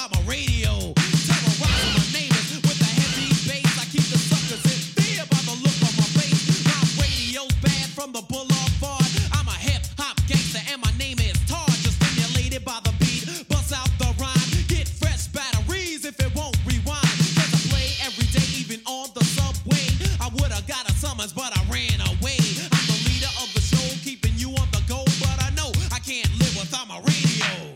I'm a radio. Terrorizing my neighbors with a heavy bass. I keep the suckers in fear by the look on my face. My radio's bad from the boulevard. I'm a hip-hop gangster and my name is Tar. Just stimulated by the beat, bust out the rhyme. Get fresh batteries if it won't rewind. Cause I play every day, even on the subway. I would've got a summons, but I ran away. I'm the leader of the show, keeping you on the go. But I know I can't live without my radio.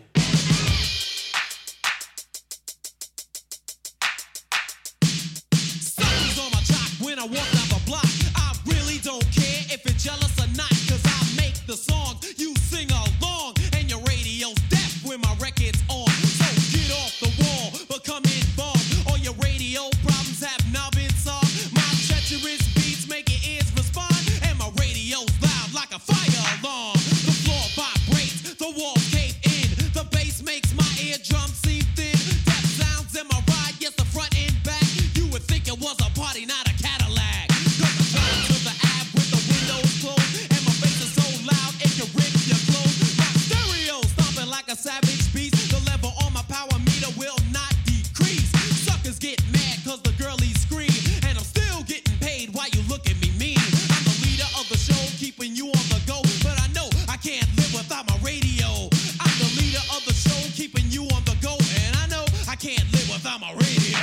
Suckers on my jock when I walk down the block. I really don't care if you're jealous or not. Cause I make the songs, you sing along. And your radio's deaf when my record's on. So get off the wall, become involved. All your radio problems have now been solved. My treacherous beats make your ears respond. And my radio's loud like a fire alarm. The floor vibrates, the walls cave in. The bass makes my eardrums seem thin. Deaf sounds in my ride, yes, the front and back. You would think it was a party, not a Cadillac. Cause I drive to the Ave with the windows closed. And my bass is so loud it can rip your clothes. My stereo stomping like a savage beast. The level on my power meter will not decrease. Suckers get mad cause the girlies scream. And I'm still getting paid while you look at me mean. I'm the leader of the show, keeping you on the go. But I know I can't live without my radio. I'm the leader of the show, keeping you on the go. And I know I can't live without my radio.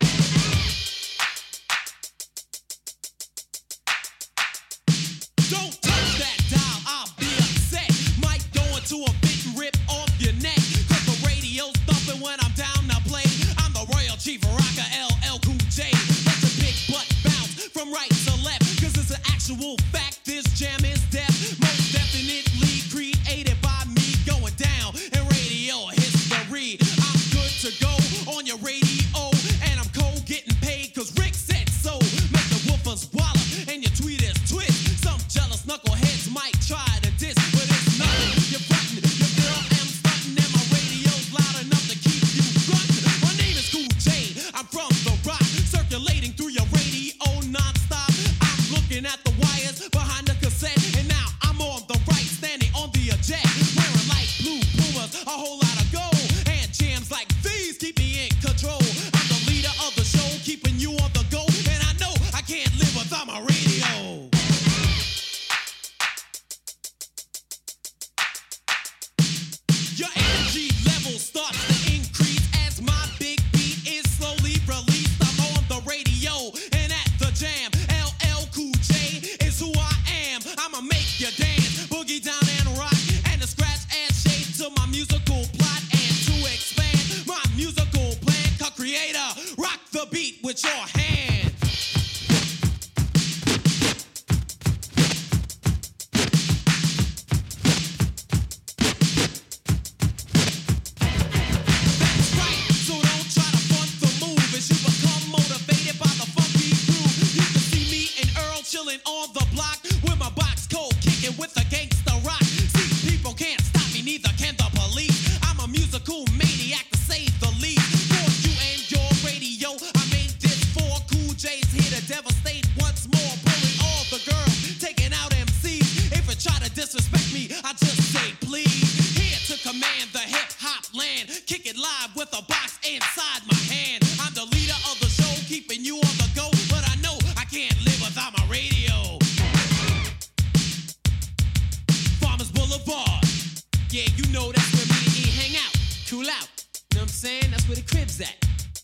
Don't touch that dial, I'll be upset. Might go into a bit and rip off your neck. Cause the radio's thumping when I'm down to play. I'm the Royal Chief Rocker, LL Cool J. Let your big butt bounce from right to left. Cause it's an actual fact, this jam is deaf. Most definitely created by me. Going down in radio history. I'm good to go on your radio. And I'm cold getting paid cause Rick said so. Make the woofers wallop and your tweet is twist. Some jealous knuckleheads might try to diss, but it's nothing. You're frontin', your girl am stuntin', and my radio's loud enough to keep you gruntin'. My name is Cool J, I'm from the rock, circulating through your radio non-stop. I'm looking at the wires behind the cassette, and now I'm on the right, standing on the eject, wearing light blue Pumas, a whole lot of gold, and jams like these keep me in control. I'm the leader of the show, keeping you on the go, and I know I can't live without my radio. Your energy level starts to increase as my big beat is slowly released. I'm on the radio and at the jam. LL Cool J is who I am. I'ma make you dance, boogie down and rock, and to scratch and shape to my musical plot. And to expand my musical plan, co-creator, rock the beat with your hand. That's right, so don't try to front the move. As you become motivated by the funky groove, you can see me and Earl chilling on the block with my box cold kicking with a gangsta rock. See, people can't stop me, neither can the police. I'm a musical maniac to say the least. For you and your radio, I made this for Cool J's here to devastate once more, bully all the girls, taking out MCs. If you try to disrespect me, I just say please. Here to command the hip-hop land, kick it live with a box inside my hand. I'm the leader of the show, keeping you on the go, but I know I can't live without my radio. Farmers Boulevard, yeah, you know that's where me and E hang out, cool out. You know what I'm saying? That's where the crib's at.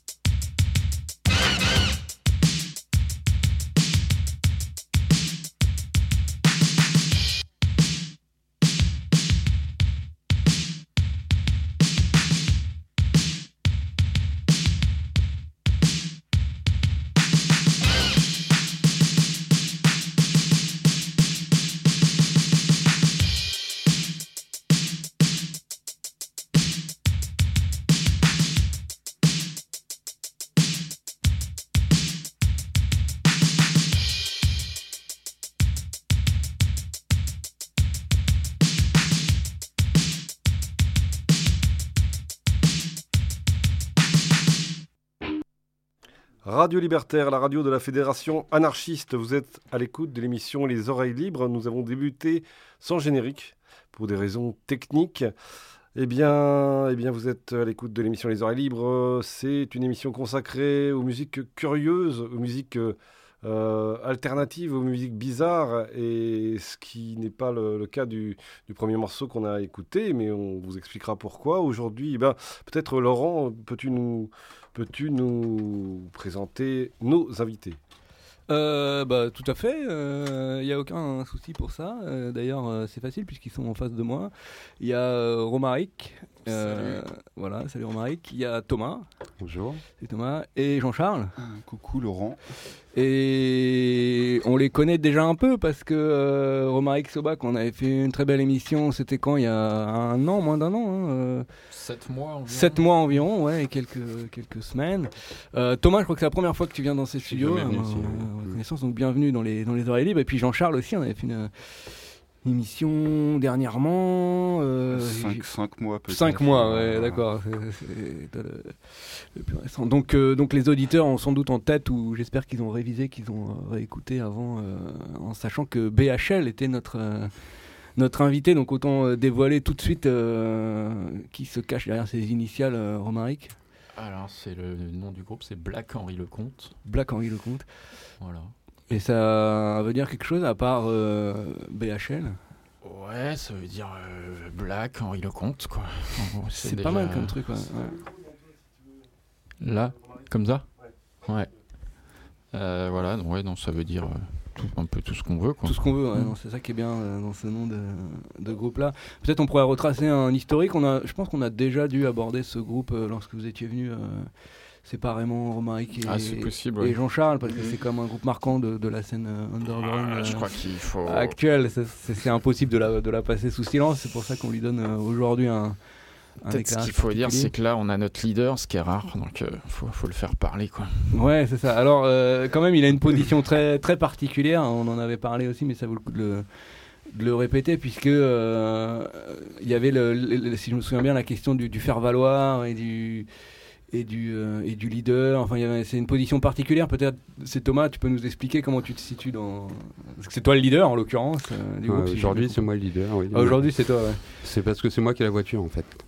Radio Libertaire, la radio de la Fédération anarchiste. Vous êtes à l'écoute de l'émission Les Oreilles Libres. Nous avons débuté sans générique pour des raisons techniques. Vous êtes à l'écoute de l'émission Les Oreilles Libres. C'est une émission consacrée aux musiques curieuses, aux musiques alternatives, aux musiques bizarres, et ce qui n'est pas le cas du premier morceau qu'on a écouté, mais on vous expliquera pourquoi. Aujourd'hui, peut-être Laurent, peux-tu nous présenter nos invités ? Tout à fait, il n'y a aucun souci pour ça. D'ailleurs, c'est facile puisqu'ils sont en face de moi. Il y a Romaric. Salut. Voilà, salut Romaric. Il y a Thomas. Bonjour. C'est Thomas. Et Jean-Charles. Coucou Laurent. Et on les connaît déjà un peu parce que Romaric Sobac, on avait fait une très belle émission. C'était quand ? Il y a un an, moins d'un an. 7 mois environ. 7 mois environ, ouais, et quelques semaines. Thomas, je crois que c'est la première fois que tu viens dans ces studios. Connaissance, donc bienvenue dans les Oreilles Libres. Et puis Jean-Charles aussi, on avait fait une émission dernièrement. 5 mois peut-être. 5 mois, ouais, d'accord. C'est le plus récent. Donc les auditeurs ont sans doute en tête, ou j'espère qu'ils ont révisé, qu'ils ont réécouté avant, en sachant que BHL était notre invité. Donc autant dévoiler tout de suite qui se cache derrière ces initiales, Romaric. Alors, c'est le nom du groupe, c'est Black Henry Lecomte. Black Henry Lecomte. Voilà. Et ça veut dire quelque chose à part BHL ? Ouais, ça veut dire Black Henry Lecomte, quoi. En gros, c'est pas mal comme truc, ouais. Là, comme ça ? Ouais. Voilà, donc ça veut dire un peu tout ce qu'on veut, quoi. Tout ce qu'on veut, ouais, non, c'est ça qui est bien dans ce nom de groupe-là. Peut-être on pourrait retracer un historique. Je pense qu'on a déjà dû aborder ce groupe lorsque vous étiez venus séparément, Romaric c'est possible, et Jean-Charles, parce que c'est comme un groupe marquant de la scène underground je crois qu'il faut... actuelle. C'est impossible de la passer sous silence. C'est pour ça qu'on lui donne aujourd'hui un Peut-être ce qu'il faut dire, c'est que là, on a notre leader, ce qui est rare, donc faut le faire parler, quoi. Ouais, c'est ça. Alors, quand même, il a une position très, très particulière. On en avait parlé aussi, mais ça vaut le coup de le répéter, puisque il y avait, si je me souviens bien, la question du faire-valoir et du leader. Enfin, c'est une position particulière. Peut-être, c'est Thomas, tu peux nous expliquer comment tu te situes dans... Parce que c'est toi le leader, en l'occurrence, du groupe. Aujourd'hui, c'est moi le leader, oui. Aujourd'hui, c'est toi, ouais. C'est parce que c'est moi qui ai la voiture, en fait.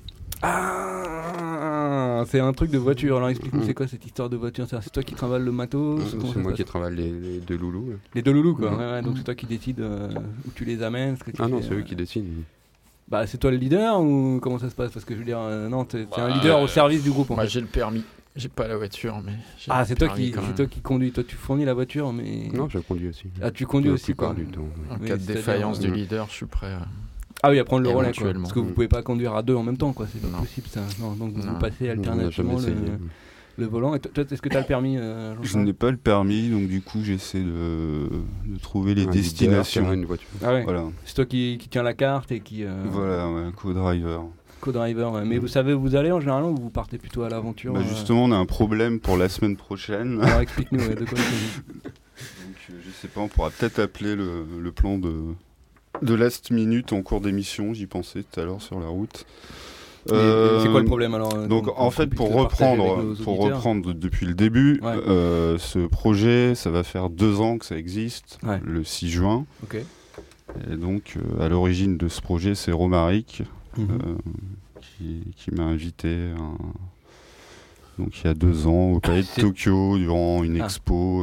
Ah, c'est un truc de voiture. Alors explique-nous, c'est quoi cette histoire de voiture ? C'est toi qui travailles le matos ? C'est moi qui travaille les deux loulous. Là. Les deux loulous, quoi. Ouais, donc c'est toi qui décides où tu les amènes. Non, c'est eux qui décident. Bah, c'est toi le leader ou comment ça se passe ? Parce que je veux dire, non, t'es un leader au service du groupe. Moi, j'ai le permis. J'ai pas la voiture, mais c'est toi qui conduis. Toi, tu fournis la voiture, mais... Non, je conduis aussi. Ah, tu conduis aussi, quoi. Du temps. En cas de défaillance du leader, je suis prêt à... Ah oui, à prendre le relais, quoi. Parce que vous pouvez pas conduire à deux en même temps, quoi. C'est pas possible, ça. Non, donc vous passez alternativement le volant. Et toi, est-ce que tu as le permis, Jean-Charles ? Je n'ai pas le permis, donc du coup, j'essaie de trouver les destinations. Une voiture. Ah ouais. Voilà. C'est toi qui tiens la carte et qui... Voilà, ouais, co-driver. Co-driver, ouais. Mais vous savez où vous allez en général, ou vous partez plutôt à l'aventure ? Justement, on a un problème pour la semaine prochaine. Alors explique-nous, de quoi il s'agit. Donc, je sais pas, on pourra peut-être appeler le plan de last minute en cours d'émission, j'y pensais tout à l'heure sur la route. C'est quoi le problème alors ? Donc en fait, pour reprendre depuis le début, ce projet, ça va faire 2 ans que ça existe, le 6 juin. Okay. Et donc à l'origine de ce projet, c'est Romaric qui m'a invité donc il y a 2 ans au Palais de Tokyo durant une expo.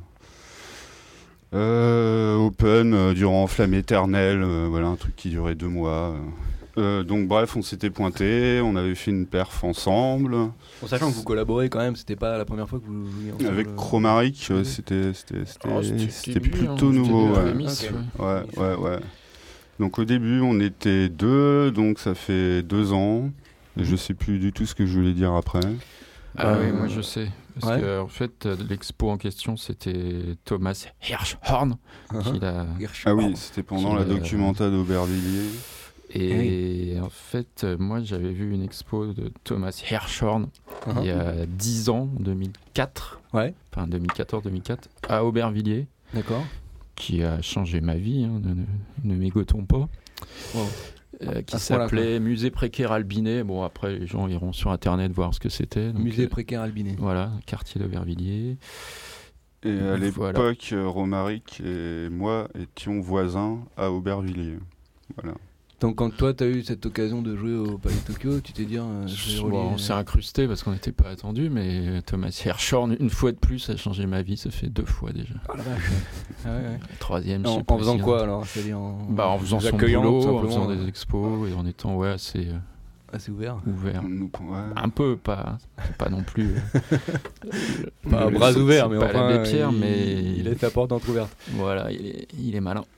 Open durant Flamme Éternelle, voilà, un truc qui durait 2 mois. Donc bref, on s'était pointé, on avait fait une perf ensemble. En sachant que vous collaborez quand même, c'était pas la première fois que vous jouiez ensemble. Avec Romaric, c'était plutôt nouveau. Ouais. Donc au début, on était 2, donc ça fait 2 ans. Et je sais plus du tout ce que je voulais dire après. Oui, moi je sais. Parce que en fait, l'expo en question, c'était Thomas Hirschhorn. Ah oui, c'était pendant la documenta d'Aubervilliers. Et en fait, moi j'avais vu une expo de Thomas Hirschhorn il y a 10 ans, en 2004. Ouais. Enfin 2014-2004, à Aubervilliers. D'accord. Qui a changé ma vie, ne mégotons pas. Wow. Qui s'appelait Musée Précaire Albinet. Bon, après, les gens iront sur Internet voir ce que c'était. Donc, Musée Précaire Albinet. Voilà, quartier d'Aubervilliers. Et à l'époque, Romaric et moi étions voisins à Aubervilliers. Voilà. Donc quand toi t'as eu cette occasion de jouer au Palais Tokyo, tu t'es dit on s'est incrusté parce qu'on n'était pas attendu, mais Thomas Hirschhorn une fois de plus a changé ma vie, ça fait 2 fois déjà. Ah la vache. La troisième, en faisant quoi alors? C'est-à-dire en faisant son boulot, en faisant des expos et en étant assez ouvert. Un peu, pas non plus pas bras ouverts, mais pas enfin l'abbé Pierre, mais il laisse la porte entrouverte. Voilà, il est malin.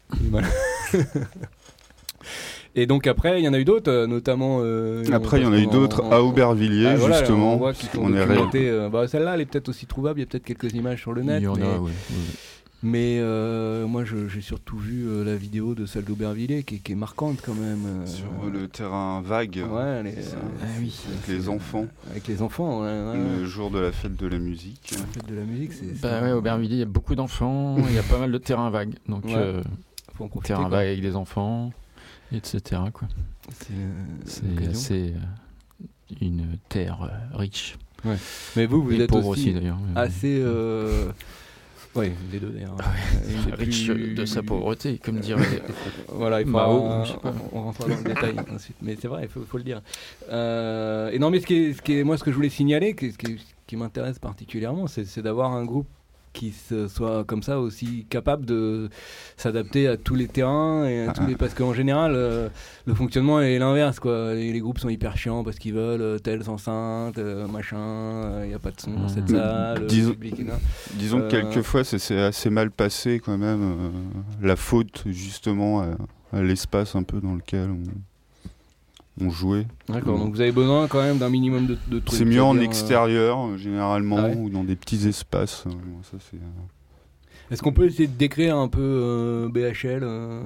Et donc après, il y en a eu d'autres, notamment. Après, il y en a eu d'autres à Aubervilliers, justement. On voit qu'ils sont documentés. Celle-là, elle est peut-être aussi trouvable. Il y a peut-être quelques images sur le net. Il y en a, oui. Mais moi, j'ai surtout vu la vidéo de celle d'Aubervilliers qui est marquante quand même. Sur le terrain vague. Ouais, avec les enfants. Avec les enfants, Le jour de la fête de la musique. La fête de la musique, c'est. Ouais, Aubervilliers, il y a beaucoup d'enfants. Il y a pas mal de terrains vagues. Donc, faut en profiter. Terrain vague avec des enfants, etc. Quoi. C'est assez une terre riche. Ouais. Mais vous êtes pauvre aussi d'ailleurs. Assez. Oui, les deux d'ailleurs. Riche de sa pauvreté, comme dirait. Voilà, il faut on rentre dans le détail ensuite. Mais c'est vrai, il faut le dire. Et non, mais ce que je voulais signaler, qui m'intéresse particulièrement, c'est d'avoir un groupe qui soit comme ça aussi capable de s'adapter à tous les terrains et à tous les... Parce qu'en général le fonctionnement est l'inverse quoi. Les groupes sont hyper chiants parce qu'ils veulent telles enceintes machin, il n'y a pas de son dans cette salle, disons que quelquefois c'est assez mal passé quand même, la faute justement à l'espace un peu dans lequel on jouait. D'accord, donc vous avez besoin quand même d'un minimum de trucs. C'est mieux en extérieur, généralement, ou dans des petits espaces. Ça, c'est... Est-ce qu'on peut essayer de décrire un peu BHL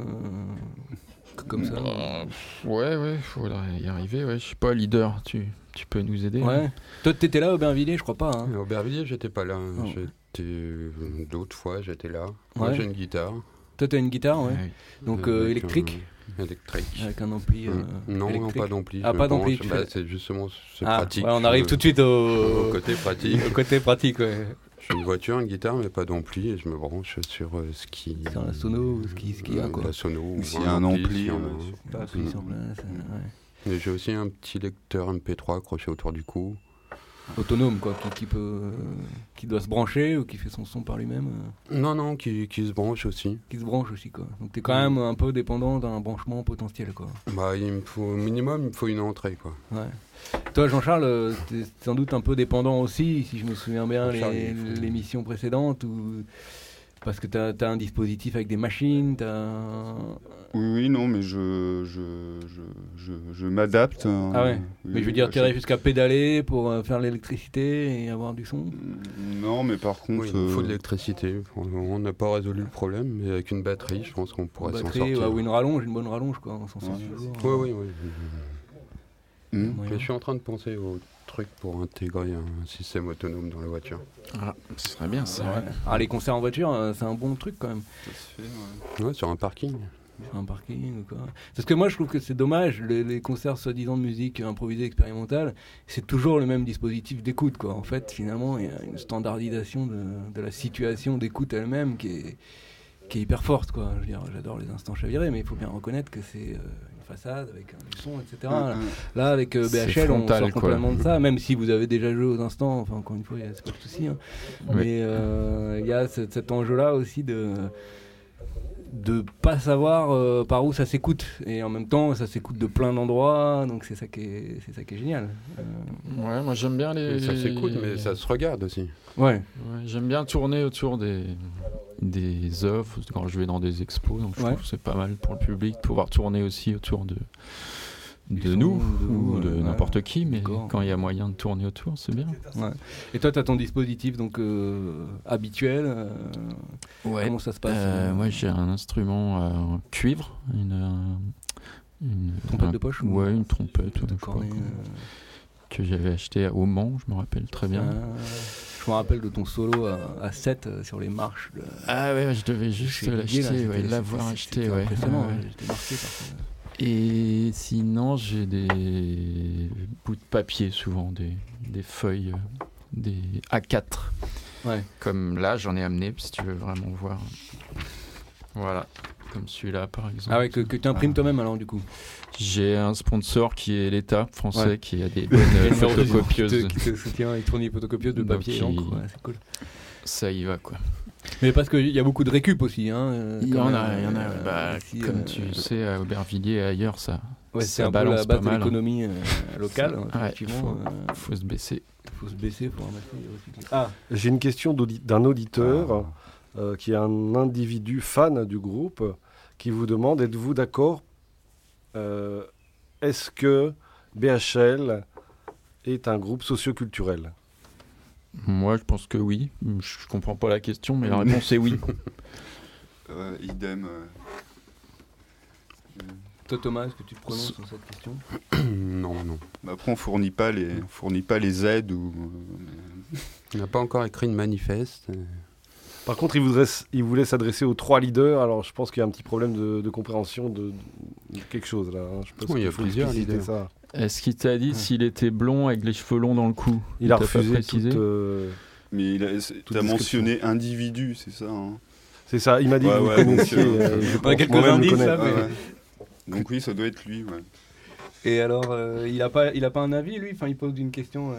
comme ça Ouais, faudrait y arriver. Ouais. Je suis pas leader, tu peux nous aider. Ouais. Toi, t'étais là à Aubervilliers, je crois pas. Hein. À Aubervilliers, j'étais pas là. D'autres fois, j'étais là. Moi, j'ai une guitare. Toi, t'as une guitare, ouais. Donc électrique. Électrique. Avec un ampli non, pas d'ampli. Ah, pas d'ampli. C'est justement pratique. Ouais, on arrive tout de suite au côté pratique. Au côté pratique, ouais. J'ai une voiture, une guitare, mais pas d'ampli, et je me branche sur ce qui... Sur la sono, ce qui a, quoi. La sono, s'il y a un ampli. Sur place, Mais j'ai aussi un petit lecteur MP3 accroché autour du cou. Autonome, quoi, qui doit se brancher ou qui fait son son par lui-même Non, qui se branche aussi. Qui se branche aussi, quoi. Donc t'es quand même un peu dépendant d'un branchement potentiel, quoi. Bah, au minimum, il me faut une entrée, quoi. Ouais. Toi, Jean-Charles, t'es sans doute un peu dépendant aussi, si je me souviens bien, l'émission précédente, ou... parce que t'as un dispositif avec des machines, Oui, non, mais je m'adapte. Ah ouais. Mais je veux dire, t'irais jusqu'à pédaler pour faire l'électricité et avoir du son. Non, mais par contre... il faut de l'électricité. On n'a pas résolu le problème, mais avec une batterie, je pense qu'on pourrait s'en sortir. Ou une bonne rallonge, quoi. On s'en sort toujours. Oui. Mais je suis en train de penser au truc pour intégrer un système autonome dans la voiture. Ah, ce serait bien ça. Ouais. Ah, les concerts en voiture, c'est un bon truc quand même. Ça se fait, ouais, sur un parking. Sur un parking ou quoi. Parce que moi je trouve que c'est dommage, les concerts soi-disant de musique improvisée expérimentale, c'est toujours le même dispositif d'écoute, quoi. En fait, finalement, il y a une standardisation de la situation d'écoute elle-même qui est hyper forte, quoi. Je veux dire, j'adore les instants chavirés, mais il faut bien reconnaître que c'est une façade avec du son, etc. Là, avec BHL, on sort complètement de ça, même si vous avez déjà joué aux instants, enfin, encore une fois, c'est pas le souci. Hein. Oui. Mais il y a cet enjeu-là aussi de pas savoir par où ça s'écoute, et en même temps ça s'écoute de plein d'endroits, donc c'est ça qui est génial. Ouais, moi j'aime bien ça s'écoute, mais ça se regarde aussi. Ouais, j'aime bien tourner autour des œuvres quand je vais dans des expos, donc je trouve que c'est pas mal pour le public de pouvoir tourner aussi autour de nous ou de n'importe qui, mais quand il y a moyen de tourner autour, c'est bien. Ouais. Et toi, tu as ton dispositif donc habituel. Comment ça se passe Moi, j'ai un instrument cuivre, une trompette de poche. Ouais, une trompette que j'avais acheté au Mans, je me rappelle très bien. Je me rappelle de ton solo à 7 sur les marches. Ah ouais, je devais juste l'acheter, l'avoir acheté. C'était impressionnant, j'étais marqué par ça. Et sinon, j'ai des bouts de papier, souvent des feuilles, des A4. Ouais. Comme là, j'en ai amené, si tu veux vraiment voir. Voilà. comme celui-là par exemple. Ah ouais, que tu imprimes toi-même alors du coup. J'ai un sponsor qui est l'État français qui a des bonnes photocopieuses. Qui te soutient, il tourne des photocopieuses de papier et d'encre, c'est cool. Ça y va quoi. Mais parce qu'il y a beaucoup de récup aussi. Il y en a. Ici, comme tu sais, à Aubervilliers et ailleurs, ça. Ouais, c'est un peu la base de l'économie locale. Effectivement, faut se baisser. Faut se baisser pour ramasser. J'ai une question d'un auditeur qui est un individu fan du groupe qui vous demande, êtes-vous d'accord, est-ce que BHL est un groupe socioculturel ? Moi, je pense que oui. Je comprends pas la question, mais la réponse est oui. Idem. Toi, Thomas, est-ce que tu te prononces sur cette question ? Non. Après, on fournit pas les aides ou. On n'a pas encore écrit de manifeste. Par contre, il voulait s'adresser aux 3 leaders. Alors, je pense qu'il y a un petit problème de compréhension de quelque chose là. Je pense il y a plusieurs leaders. Ça. Est-ce qu'il t'a dit s'il était blond avec les cheveux longs dans le cou ? Il a refusé Mais t'as mentionné individu, c'est ça C'est ça, il m'a dit que vous connaissiez. On a quelques indices là, Donc oui, ça doit être lui, ouais. Et alors, il a pas un avis, lui ? Enfin, il pose une question...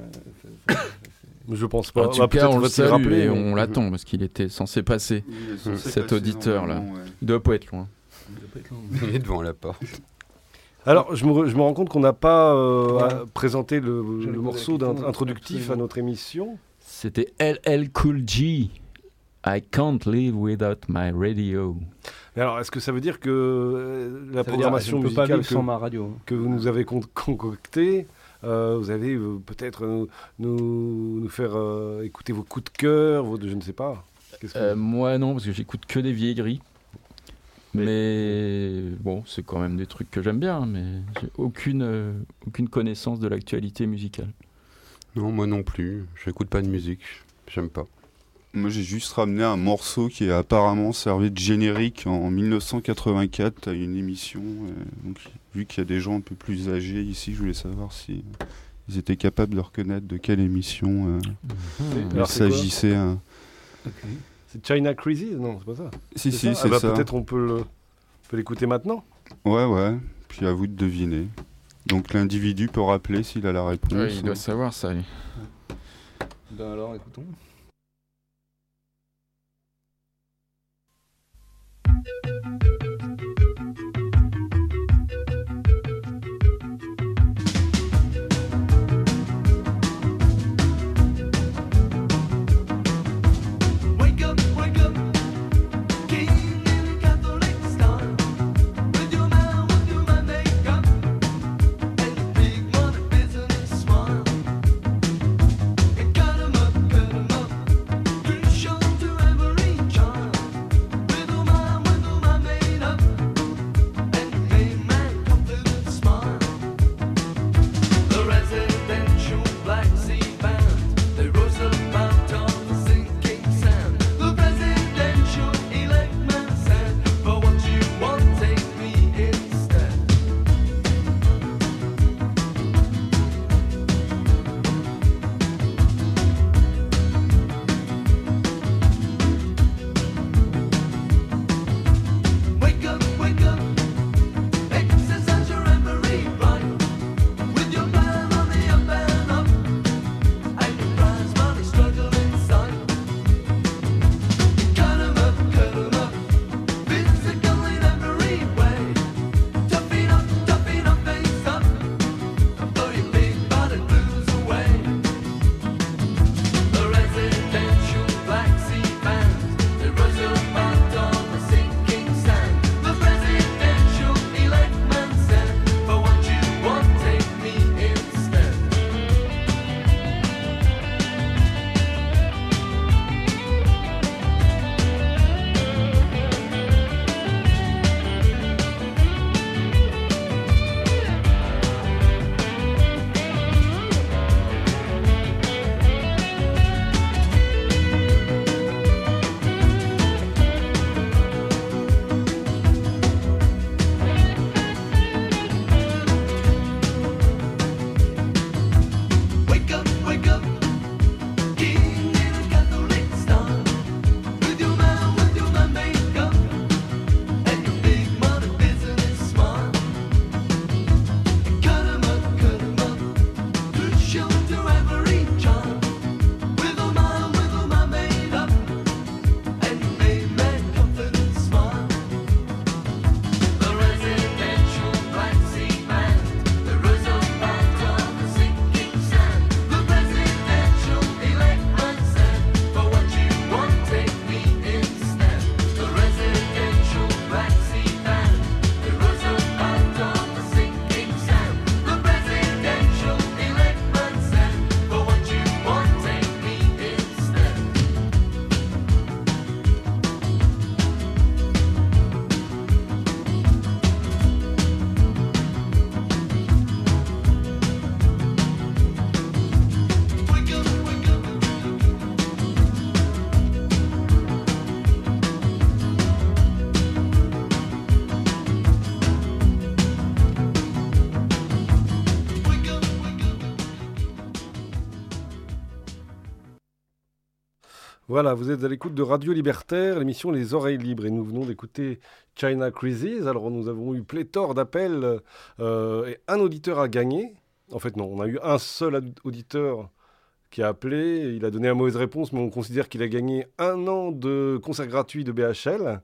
Je pense pas. En tout cas, on le salue et on l'attend, parce qu'il était censé passer, cet auditeur-là. Il doit pas être loin. Il est devant la porte. Alors, je me rends compte qu'on n'a pas présenté le morceau introductif à notre émission. C'était LL Cool J. I can't live without my radio. Mais alors, est-ce que ça veut dire que la programmation musicale que vous nous avez concoctée, vous allez peut-être nous faire écouter vos coups de cœur, je ne sais pas. Moi non, parce que j'écoute que des vieilleries. Mais bon, c'est quand même des trucs que j'aime bien, mais j'ai aucune connaissance de l'actualité musicale. Non, moi non plus. J'écoute pas de musique. J'aime pas. Moi, j'ai juste ramené un morceau qui a apparemment servi de générique en 1984 à une émission. Donc, vu qu'il y a des gens un peu plus âgés ici, je voulais savoir si ils étaient capables de reconnaître de quelle émission il s'agissait. C'est China Crazy ? Non, c'est pas ça. Si, c'est ça. Peut-être on peut l'écouter maintenant. Ouais. Puis à vous de deviner. Donc l'individu peut rappeler s'il a la réponse. Ouais, il doit savoir ça, lui. Ben alors, écoutons. Cut 'em up, Voilà, vous êtes à l'écoute de Radio Libertaire, l'émission Les Oreilles Libres, et nous venons d'écouter China Crazies. Alors nous avons eu pléthore d'appels et un auditeur a gagné. En fait non, on a eu un seul auditeur qui a appelé, il a donné la mauvaise réponse, mais on considère qu'il a gagné 1 an de concert gratuit de BHL.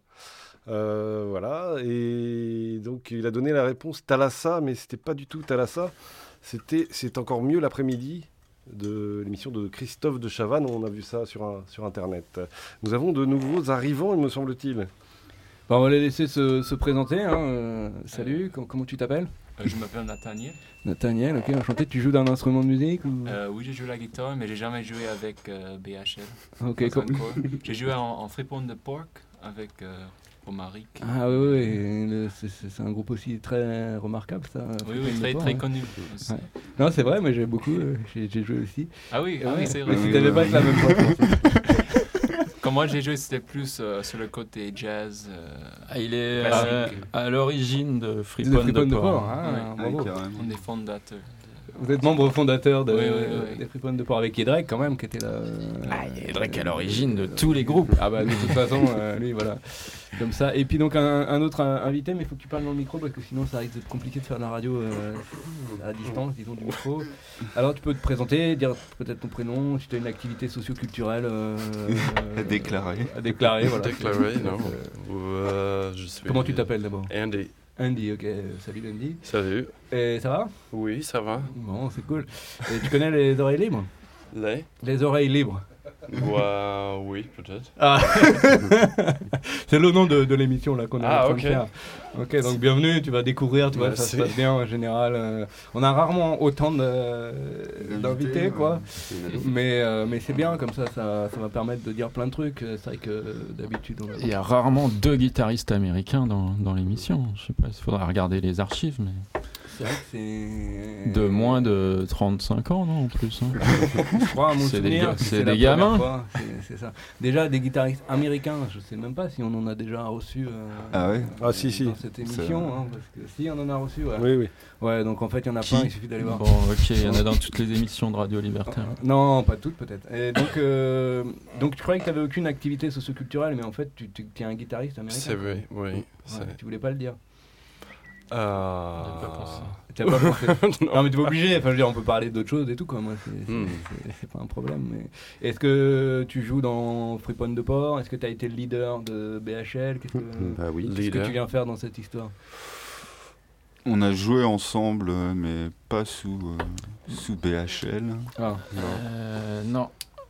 Voilà, et donc il a donné la réponse Thalassa, mais c'était pas du tout Thalassa, c'est encore mieux l'après-midi de l'émission de Christophe de Chavannes, on a vu ça sur internet. Nous avons de nouveaux arrivants, il me semble-t-il. On va les laisser se présenter. Salut, comment tu t'appelles ? Je m'appelle Nathaniel. Nathaniel, ok, enchanté. Tu joues d'un instrument de musique ou... Oui, j'ai joué la guitare, mais j'ai jamais joué avec BHL. Ok, j'ai joué en Fripon de Porc avec Romaric. Ah oui, c'est un groupe aussi très remarquable, ça. Oui, très connu. Ouais. Non, c'est vrai, mais j'ai joué aussi. Ah oui, c'est vrai. Mais c'était pas la même chose. Quand moi j'ai joué, c'était plus sur le côté jazz. Il est à l'origine de Fripon de Porc. On est fondateurs. Vous êtes membre fondateur des Fripon de Porc avec Edrek quand même, qui était là. Edrek à l'origine de tous les groupes. Ah bah de toute façon, lui voilà. Comme ça. Et puis donc un autre invité, mais il faut que tu parles dans le micro parce que sinon ça risque d'être compliqué de faire la radio à distance, disons, du micro. Alors tu peux te présenter, dire peut-être ton prénom, si tu as une activité socio-culturelle à déclarer. Voilà. Déclarer, non. Je suis... Comment tu t'appelles d'abord ? Andy, ok. Salut Andy. Salut. Et ça va ? Oui, ça va. Bon, c'est cool. Et tu connais les oreilles libres ? Les oreilles libres. Oui, peut-être. Ah. C'est le nom de l'émission là qu'on est en train de faire. Ok, donc bienvenue, tu vas découvrir, tu vois, ça se passe bien en général. On a rarement autant d'invités, quoi. Mais c'est bien, comme ça va permettre de dire plein de trucs. C'est vrai que d'habitude... Il y a rarement 2 guitaristes américains dans l'émission. Je sais pas, il faudra regarder les archives, mais... C'est vrai que c'est... De moins de 35 ans, non, en plus. Hein. Je crois, à mon souvenir, c'est des gamins. C'est ça. Déjà, des guitaristes américains, je sais même pas si on en a déjà reçu dans cette émission. Hein, parce que si, on en a reçu, ouais. Oui. Ouais, donc en fait, il y en a plein, il suffit d'aller voir. Bon, ok, il y en a dans toutes les émissions de Radio Libertaire. Non, pas toutes, peut-être. Et donc tu croyais que tu n'avais aucune activité socio-culturelle, mais en fait, tu es un guitariste américain. C'est vrai, oui. Ouais, tu voulais pas le dire. T'as pas pensé. T'as pas pensé. Non mais t'es pas obligé, enfin je veux dire on peut parler d'autres choses et tout quoi, moi c'est pas un problème. Mais est-ce que tu joues dans Fripon de Porc ? Est-ce que t'as été le leader de BHL ? Qu'est-ce que tu viens faire dans cette histoire ? On a joué ensemble mais pas sous BHL. Ah non.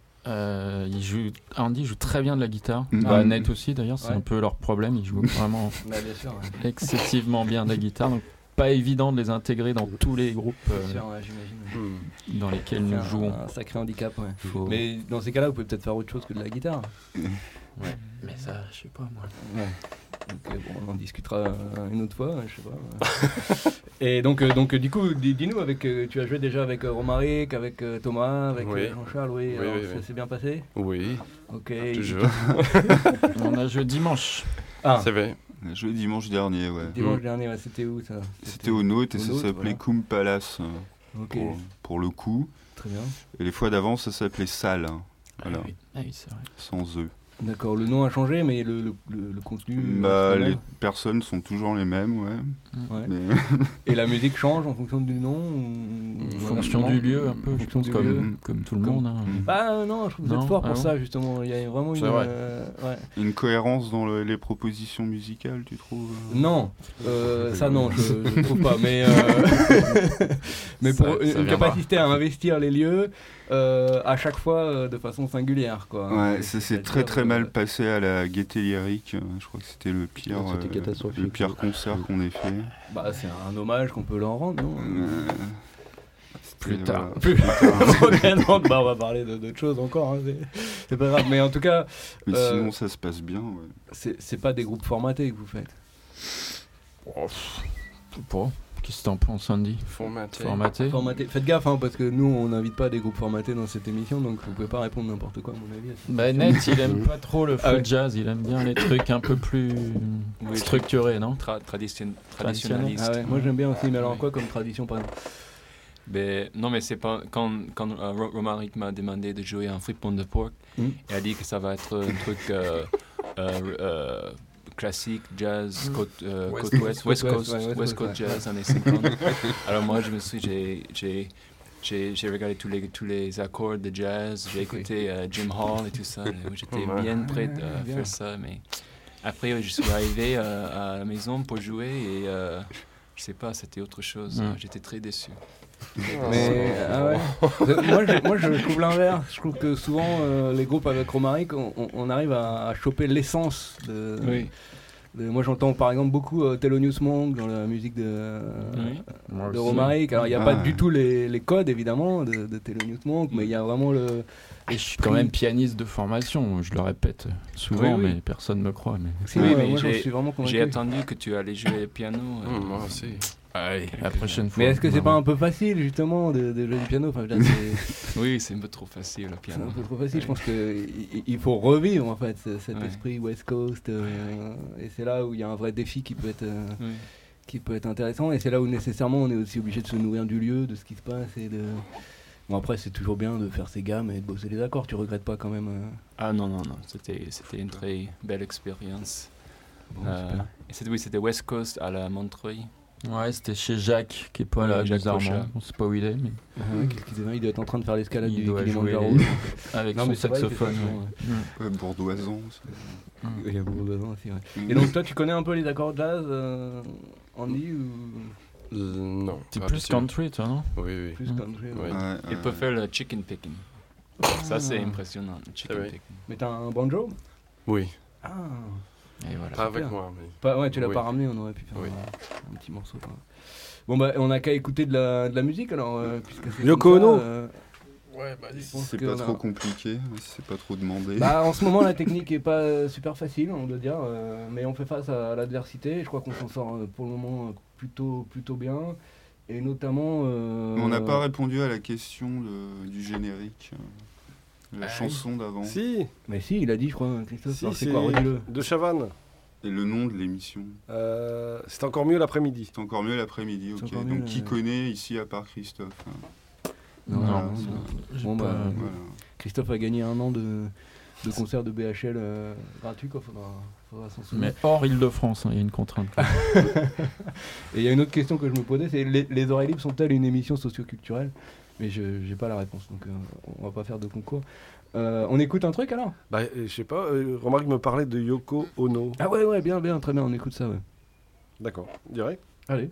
Andy joue très bien de la guitare. Nate aussi d'ailleurs, c'est un peu leur problème. Ils jouent vraiment bien sûr, excessivement bien de la guitare. Donc pas évident de les intégrer dans tous les groupes dans lesquels nous jouons. Un sacré handicap, ouais. Mais dans ces cas-là, vous pouvez peut-être faire autre chose que de la guitare. Ouais, mais ça, je sais pas moi. Ouais. Donc, on en discutera une autre fois, je sais pas. Et donc du coup, dis-nous, tu as joué déjà avec Romaric, avec Thomas, avec Jean-Charles, oui. Ça s'est bien passé ? Oui. Ok. Toujours. On a joué dimanche. Ah. C'est vrai. On a joué dimanche dernier, ouais. Dimanche dernier, c'était où ça ? C'était au Nôtre et ça s'appelait Coom Palace. Pour le coup. Très bien. Et les fois d'avant, ça s'appelait Salle. Voilà. Ah oui, c'est vrai. Sans eux. D'accord, le nom a changé, mais le contenu... les personnes sont toujours les mêmes, ouais. Mais... Et la musique change en fonction du nom En fonction du lieu, un peu, je pense, comme tout le monde. Hein. Bah non, je trouve que vous êtes fort pour ça, justement. Il y a vraiment une cohérence dans les propositions musicales, tu trouves Non, ça non, je trouve pas. Mais pour une capacité à investir les lieux... à chaque fois de façon singulière quoi. Ouais, ça s'est très mal passé à la Gaieté Lyrique. Je crois que c'était le pire concert qu'on ait fait. Bah c'est un hommage qu'on peut leur rendre, non Plus tard. Non, bah on va parler d'autres choses encore. Hein, c'est pas grave. Mais en tout cas. Mais sinon ça se passe bien. Ouais. C'est pas des groupes formatés que vous faites. Qu'est-ce que t'en penses, Andy ? Formaté. Faites gaffe, hein, parce que nous, on n'invite pas des groupes formatés dans cette émission, donc vous pouvez pas répondre n'importe quoi, à mon avis. Bah, Nate, il aime pas trop le free jazz, il aime bien les trucs un peu plus structurés, non ? Traditionnaliste. Ah ouais, moi j'aime bien aussi, mais alors quoi comme tradition, par exemple ? Mais non, mais c'est pas quand Romaric m'a demandé de jouer un Flip on the Pork, il a dit que ça va être un truc classique, jazz, West Coast jazz années 50. Alors moi, j'ai regardé tous les accords de jazz, j'ai écouté Jim Hall et tout ça. J'étais bien prêt à faire ça, mais après je suis arrivé à la maison pour jouer et je sais pas, c'était autre chose. J'étais très déçu. Mais moi je trouve l'inverse. Je trouve que souvent les groupes avec Romaric, on arrive à choper l'essence de. Oui. Moi j'entends par exemple beaucoup Thelonious Monk dans la musique de Romaric. Alors il n'y a pas du tout les codes évidemment de Thelonious Monk, mais il y a vraiment le. Et je suis quand même pianiste de formation, je le répète souvent, mais personne ne me croit. Mais... moi je suis vraiment convaincu. J'ai attendu que tu allais jouer le piano. Moi aussi. Allez, la prochaine fois. Mais est-ce que c'est pas un peu facile justement de jouer du piano? Oui, c'est un peu trop facile le piano. C'est un peu trop facile. Je pense qu'il faut revivre en fait cet esprit West Coast et c'est là où il y a un vrai défi qui peut être intéressant, et c'est là où nécessairement on est aussi obligé de se nourrir du lieu, de ce qui se passe et de. Bon, après c'est toujours bien de faire ses gammes et de bosser les accords. Tu regrettes pas quand même? Ah non, c'était une très belle expérience. Bon, c'était West Coast à la Montreuil. Ouais, c'était chez Jacques, qui est pas là, bizarrement. On sait pas où il est, mais. Il doit être en train de faire l'escalade du Kilimanjaro. Avec son saxophone. Bourdoisan. Il y a Bourdoisan aussi, ouais. Et donc, toi, tu connais un peu les accords jazz, Andy ou... Non. C'est plus country, toi, non? Oui. Plus country, ouais. Il peut faire le chicken picking. Ça, c'est impressionnant, le chicken picking. Mais t'as un banjo? Oui. Ah. Et voilà. Pas avec moi, mais... tu l'as pas ramené, on aurait pu faire un petit morceau. Bon, on a qu'à écouter de la musique alors. Yoko Ono. C'est pas trop compliqué, c'est pas trop demandé. En ce moment, la technique est pas super facile, on doit dire, mais on fait face à l'adversité. Je crois qu'on s'en sort pour le moment plutôt bien. Et notamment. On n'a pas répondu à la question du générique. La chanson d'avant. Si. Mais si, il a dit, je crois, Christophe. Si, c'est quoi, redis-le. De Chavannes. Et le nom de l'émission. C'est encore mieux l'après-midi. C'est encore mieux l'après-midi, ok. Donc qui connaît ici à part Christophe? Non. Voilà. Christophe a gagné 1 an de concert de BHL gratuit, quoi. Faudra s'en souvenir. Mais hors Île-de-France, il y a une contrainte. Et il y a une autre question que je me posais, c'est les oreilles libres sont-elles une émission socioculturelle? Mais je n'ai pas la réponse, donc on va pas faire de concours. On écoute un truc alors? Je sais pas, Romaric me parlait de Yoko Ono. Ah ouais, bien, très bien, on écoute ça, ouais. D'accord, direct. Allez.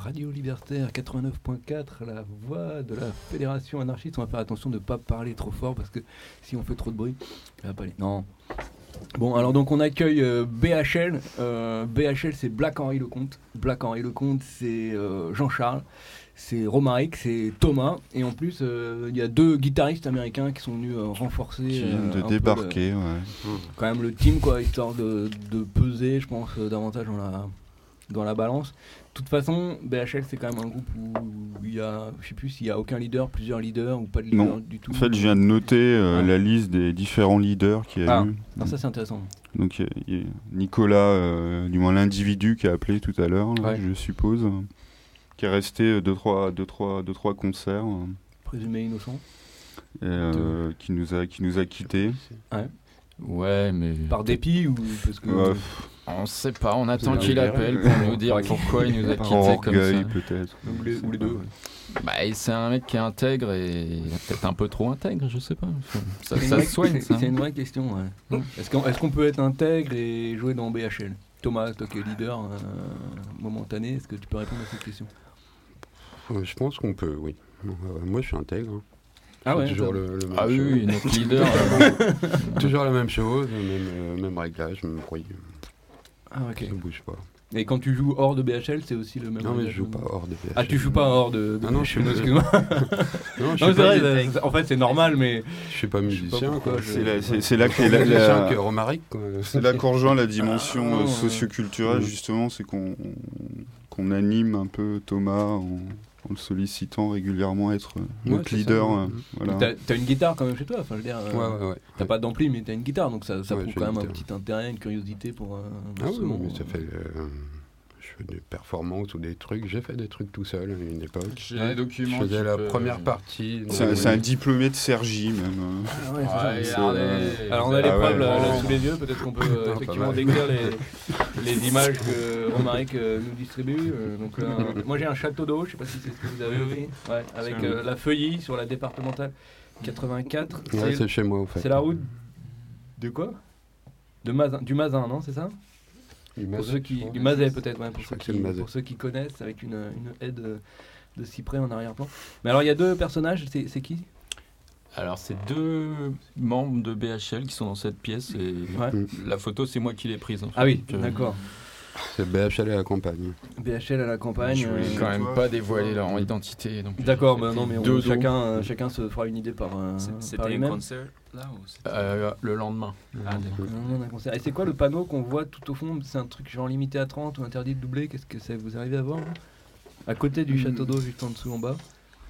Radio Libertaire 89.4, la voix de la Fédération anarchiste. On va faire attention de ne pas parler trop fort parce que si on fait trop de bruit, ça va pas aller. Non. Bon, alors donc on accueille BHL. BHL, c'est Black Henry Lecomte. Black Henry Lecomte, c'est Jean-Charles. C'est Romaric, c'est Thomas, et en plus il y a 2 guitaristes américains qui sont venus renforcer. Qui viennent de débarquer, quand même le team, quoi, histoire de peser, je pense, davantage dans la balance. De toute façon, BHL c'est quand même un groupe où il y a, je sais plus s'il y a aucun leader, plusieurs leaders ou pas de leader du tout. En fait, je viens de noter la liste des différents leaders qu'il y a eu. Non, ça c'est intéressant. Donc il y a Nicolas, du moins l'individu qui a appelé tout à l'heure, je suppose. Qui est resté 2-3 concerts. Présumé innocent. Qui nous a quittés. Ouais, mais... Par dépit ou parce que... On sait pas, on attend qu'il appelle pour nous dire pourquoi il nous a quittés comme ça. Peut-être. Ou les deux. Bah, c'est un mec qui est intègre et peut-être un peu trop intègre, je sais pas. Ça se soigne, ça. C'est une vraie question, ouais. Est-ce qu'on peut être intègre et jouer dans BHL ? Thomas, toi qui es leader momentané, est-ce que tu peux répondre à cette question ? Je pense qu'on peut, oui. Moi, je suis intègre. Ah ouais, toujours le même ah oui, notre leader. Toujours la même chose, même réglage, même bruit. Ah ok. Ça ne bouge pas. Et quand tu joues hors de BHL, c'est aussi le même. Non, mais je joue pas hors de BHL. Ah, tu joues pas hors de non, BHL, excuse-moi. Non, c'est vrai, en fait, c'est normal, mais. Je suis pas musicien, quoi. C'est là que Romaric, quoi. C'est là qu'on rejoint la dimension socioculturelle, justement, c'est qu'on anime un peu Thomas en le sollicitant régulièrement à être notre leader. Voilà. T'as une guitare quand même chez toi, enfin, je veux dire. Ouais. T'as pas d'ampli, mais t'as une guitare, donc ça prouve quand même un guitare. petit intérêt, une curiosité pour un instrument. Oui, mais ça fait. Je fais des performances ou des trucs. J'ai fait des trucs tout seul à une époque. J'ai des documents. Je faisais la première partie. C'est un diplômé de Cergy, même. Ah ouais, c'est ça. Alors on a les preuves là sous les yeux. Peut-être qu'on peut effectivement décrire les images que Romaric nous distribue. Donc moi j'ai un château d'eau. Je sais pas si c'est ce que vous avez aussi. Ouais, avec la feuillie sur la départementale 84. Ouais, c'est chez moi, en fait. C'est la route de quoi ? Du Mazin, non, c'est ça ? Du Mazet peut-être, ouais, pour ceux qui connaissent, avec une aide de cyprès en arrière-plan. Mais alors il y a 2 personnages, c'est qui ? Alors c'est 2 membres de BHL qui sont dans cette pièce et la photo c'est moi qui l'ai prise. En fait. Ah oui, d'accord. C'est BHL à la campagne. BHL à la campagne. Je voulais quand même pas dévoiler leur identité. Donc d'accord, non mais chacun se fera une idée par c'était un concert là ou le lendemain. Ah d'accord. Et c'est quoi le panneau qu'on voit tout au fond ? C'est un truc genre limité à 30 ou interdit de doubler ? Qu'est-ce que vous arrivez à voir à côté du château d'eau, juste en dessous en bas ?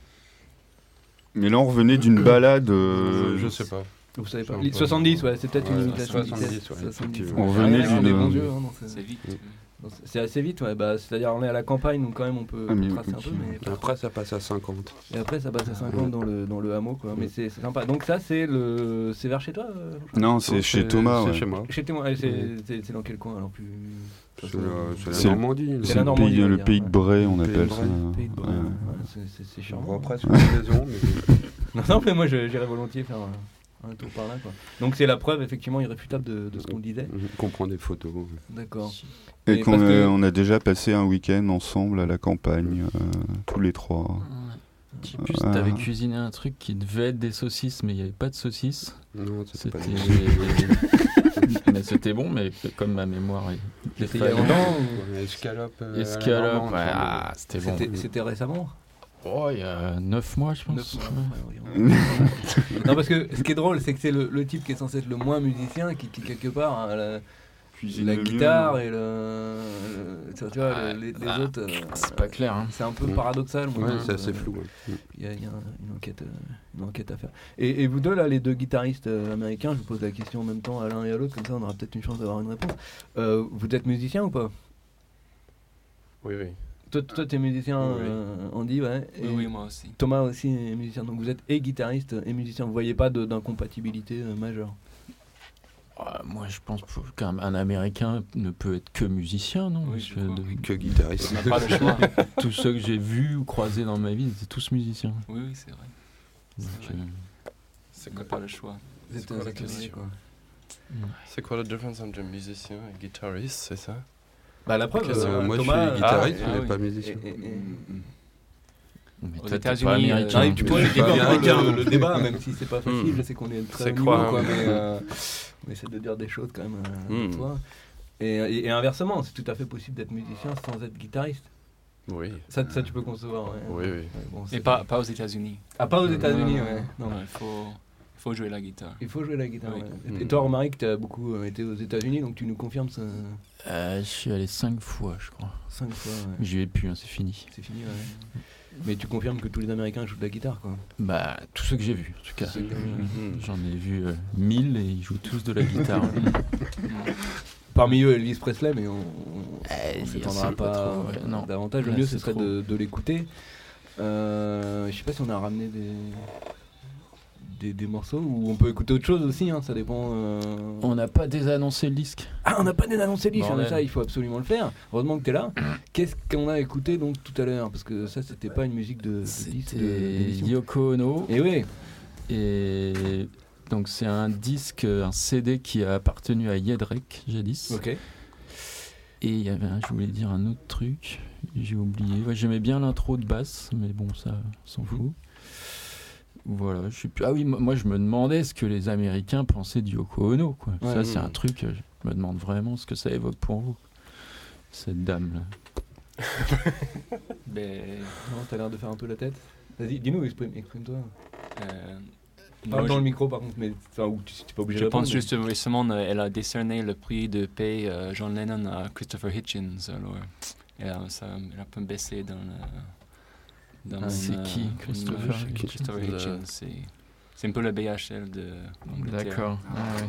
Mais là on revenait d'une balade. Je sais pas. Vous savez pas. 70, ouais, c'est peut-être une imitation. 70, on revenait d'une. C'est vite. C'est assez vite, ouais. C'est-à-dire on est à la campagne, donc quand même on peut tracer un peu. Mais après ça passe à 50. Et après ça passe à 50 dans le hameau, quoi. Mais c'est sympa. Donc ça c'est vers chez toi Non, c'est chez Thomas. C'est chez moi. Chez toi, c'est dans quel coin alors plus C'est la Normandie. C'est le pays de Bray, on appelle ça. Pays de Bray. C'est charmant. On voit presque une maison, mais. Non, mais moi j'irais volontiers faire un tour par là, quoi. Donc c'est la preuve effectivement irréfutable de ce qu'on disait. Qu'on prend des photos. D'accord. Et qu'on a déjà passé un week-end ensemble à la campagne, tous les 3. Tu avais cuisiné un truc qui devait être des saucisses, mais il n'y avait pas de saucisses. Non, c'était pas mais c'était bon, mais comme ma mémoire est escalope. Escalope, c'était bon. C'était récemment ? Oh, il y a 9 mois, je pense. 9 mois, non, parce que ce qui est drôle, c'est que c'est le type qui est censé être le moins musicien qui quelque part la guitare et tu vois, les autres. C'est pas clair. Hein. C'est un peu paradoxal. Ouais, c'est assez flou. Il y a une enquête à faire. Et vous deux, là, les 2 guitaristes américains, je vous pose la question en même temps à l'un et à l'autre, comme ça on aura peut-être une chance d'avoir une réponse. Vous êtes musicien ou pas ? Oui. Toi, t'es musicien, Andy, ouais. Et oui, moi aussi. Thomas aussi est musicien. Donc vous êtes et guitariste et musicien. Vous voyez pas d'incompatibilité majeure ? Moi, je pense qu'un Américain ne peut être que musicien, non ? Oui, que guitariste. On n'a pas le choix. Tous ceux que j'ai vus ou croisés dans ma vie, étaient tous musiciens. Oui, c'est vrai. On n'a pas le choix. C'est quoi la question ? C'est quoi la différence entre musicien et guitariste, c'est ça ? Bah la preuve, moi Thomas, je suis guitariste, je suis pas musicien. Mais aux États-Unis, tu peux le débat, même si c'est pas facile. Je sais qu'on est très niveau, quoi, mais on essaie de dire des choses quand même. Toi. Et inversement, c'est tout à fait possible d'être musicien sans être guitariste. Oui. Ça tu peux concevoir. Ouais. Oui. Ouais, bon, mais pas aux États-Unis. Pas aux États-Unis, ouais. Non, il faut jouer la guitare. Il faut jouer la guitare. Oui. Ouais. Et toi, Romaric, tu as beaucoup été aux États-Unis, donc tu nous confirmes ça. Je suis allé 5 fois, je crois. 5 fois, ouais. J'y vais plus, c'est fini. C'est fini, ouais. Mais tu confirmes que tous les Américains jouent de la guitare, quoi. Bah, tous ceux que j'ai vus, en tout cas. J'en ai vu 1000 et ils jouent tous de la guitare. Parmi eux, Elvis Presley, mais on s'étendra pas davantage. Le mieux, ce serait de l'écouter. Je sais pas si on a ramené des morceaux ou on peut écouter autre chose aussi, hein, ça dépend. On n'a pas désannoncé le disque. On n'a pas désannoncé le disque, ça il faut absolument le faire. Heureusement que tu es là. Qu'est-ce qu'on a écouté donc tout à l'heure? Parce que ça c'était pas une musique de disque. C'était Yoko Ono. Et oui. Et donc c'est un disque, un CD qui a appartenu à Yedrek jadis. Ok. Et il y avait, je voulais dire un autre truc, j'ai oublié. Ouais, j'aimais bien l'intro de basse, mais bon ça s'en fout. Voilà, je suis plus... Ah oui, moi je me demandais ce que les Américains pensaient de Yoko Ono, quoi. Ouais, ça c'est un truc, je me demande vraiment ce que ça évoque pour vous, cette dame là. Non, t'as l'air de faire un peu la tête. Vas-y, dis-nous, exprime-toi. Pas dans le micro par contre, mais tu pas obligé de répondre. Je pense juste récemment, elle a décerné le prix de paix John Lennon à Christopher Hitchens. Alors, ça a un peu baissé dans c'est qui Christopher Hitchens? C'est un peu le BHL de l'Angleterre. D'accord.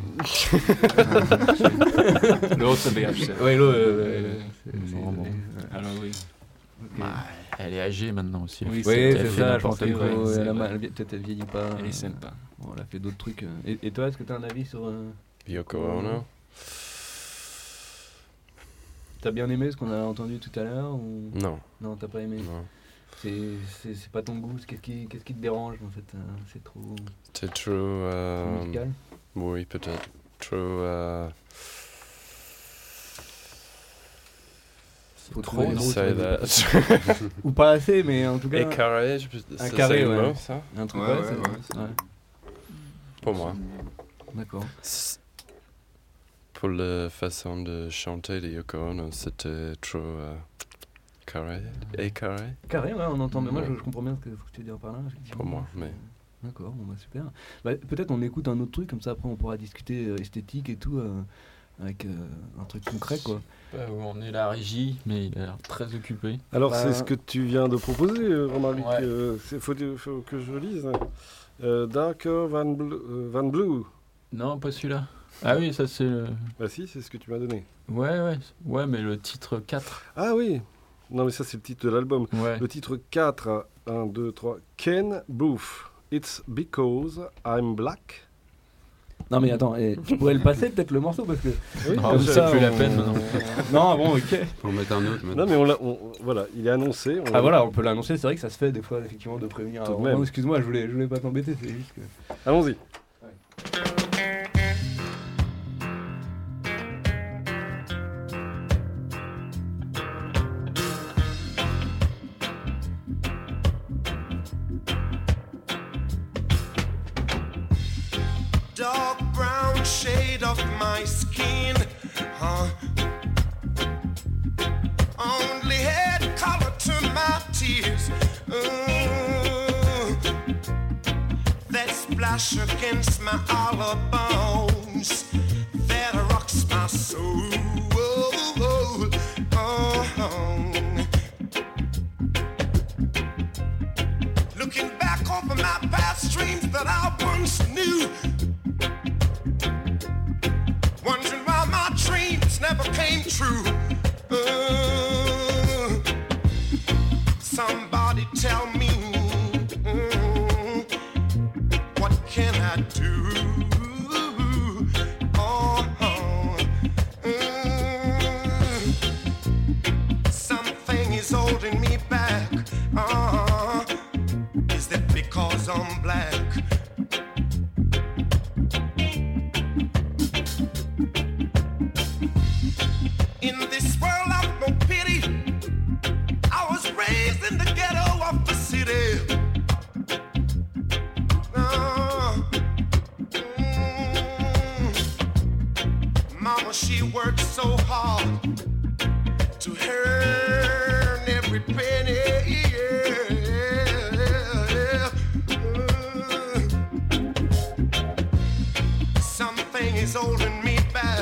L'autre BHL. Oui, alors oui. Okay. Elle est âgée maintenant aussi. Oui, c'est ça, je pense qu'elle peut-être elle vieillit pas. Elle est sympa. Bon, elle a fait d'autres trucs. Et toi, est-ce que tu as un avis sur Yoko Ono? T'as bien aimé ce qu'on a entendu tout à l'heure ou... Non, t'as pas aimé. Non. C'est pas ton goût. Qu'est-ce qui te dérange en fait? C'est trop. C'est trop musical. Oui, peut-être trop. Faut trop ou pas assez, mais en tout cas. Et carré, un carré, ouais. Mot, ça. Un truc, ouais. Pour moi. D'accord. Pour la façon de chanter de Yoko Ono, c'était trop carré. Et carré. Carré, ouais, on entend. Mais moi, je comprends bien ce que tu veux dire par là. Pour moi, mais. D'accord, bon, bah super. Peut-être on écoute un autre truc, comme ça après on pourra discuter esthétique et tout. Avec un truc concret, quoi. On est la régie, mais il a l'air très occupé. Alors c'est ce que tu viens de proposer, Romaric. Faut que je lise. Darker Than Blue. Non, pas celui-là. Ah oui, ça c'est le... Bah si, c'est ce que tu m'as donné. Ouais, mais le titre 4. Ah oui. Non mais ça c'est le titre de l'album. Ouais. Le titre 4, 1, 2, 3. Ken Booth. It's because I'm black. Non mais attends, tu pourrais le passer peut-être le morceau parce que comme ça plus la peine maintenant. Non bon ok. Pour mettre un autre. Non mais voilà, il est annoncé. On peut l'annoncer. C'est vrai que ça se fait des fois effectivement de prévenir. Non, excuse-moi, je voulais pas t'embêter, c'est juste que. Allons-y. Dark brown shade of my skin, only had color to my tears. That splash against my hollow bones, that rocks my soul. Looking back over my past dreams that I once knew, wondering why my dreams never came true. Somebody tell me, what can I do? Something is holding me back. Is that because I'm black? In this world of mama, she worked so hard to earn every penny. Something is holding me back.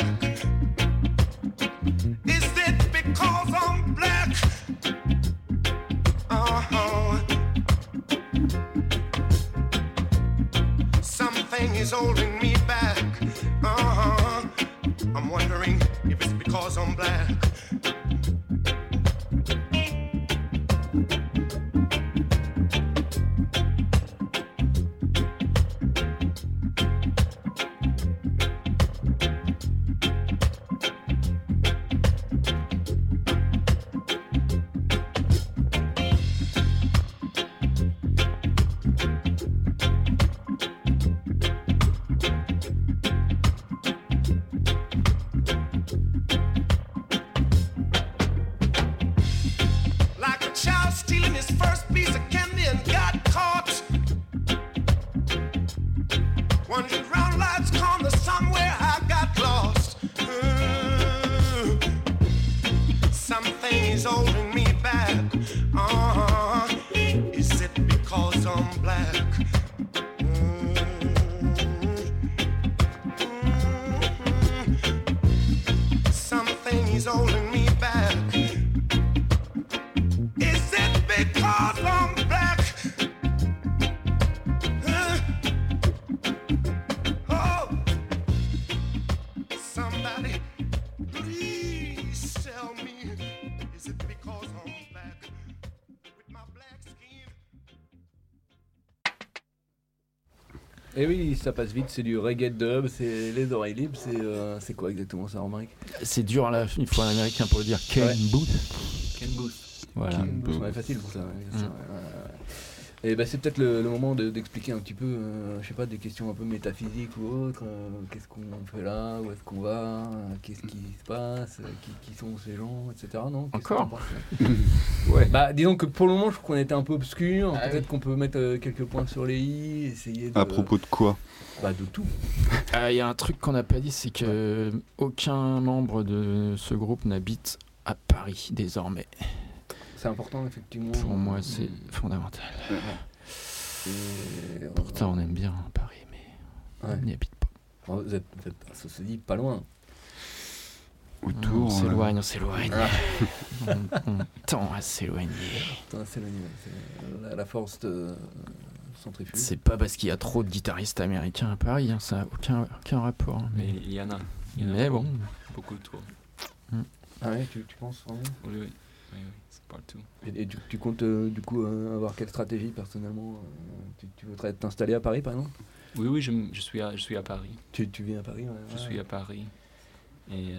Is it because I'm black? Something is holding me back. I'm wondering if it's because I'm black. Et oui, ça passe vite, c'est du reggae dub, c'est les oreilles libres, c'est quoi exactement ça, Romaric? C'est dur là, il faut un américain pour le dire. Ken Booth. Ken Booth. Voilà. Ken Booth. Ouais, facile pour ça. Ouais, et bah, c'est peut-être le moment d'expliquer un petit peu, je sais pas, des questions un peu métaphysiques ou autres. Qu'est-ce qu'on fait là? Où est-ce qu'on va? Qu'est-ce qui se passe? Qui sont ces gens? Etc. Non? Encore ouais. Bah, disons que pour le moment, je trouve qu'on était un peu obscur. Peut-être qu'on peut mettre quelques points sur les i, essayer de... À propos de quoi? Bah, de tout. Il y a un truc qu'on n'a pas dit, c'est que aucun membre de ce groupe n'habite à Paris désormais. C'est important, effectivement. Pour moi, c'est fondamental. Pourtant, on aime bien Paris, mais on n'y habite pas. Oh, vous êtes, ça se dit, pas loin. Autour, on s'éloigne. On tend à s'éloigner. C'est la force de centrifuge. C'est pas parce qu'il y a trop de guitaristes américains à Paris, hein, ça n'a aucun rapport. Mais il y en a. Mais bon. Beaucoup trop. Ah ouais, tu penses vraiment? Oui, c'est partout. Et tu comptes du coup avoir quelle stratégie personnellement? Tu voudrais t'installer à Paris par exemple? Oui, je suis à Paris. Tu vis à Paris? Je suis à Paris. Et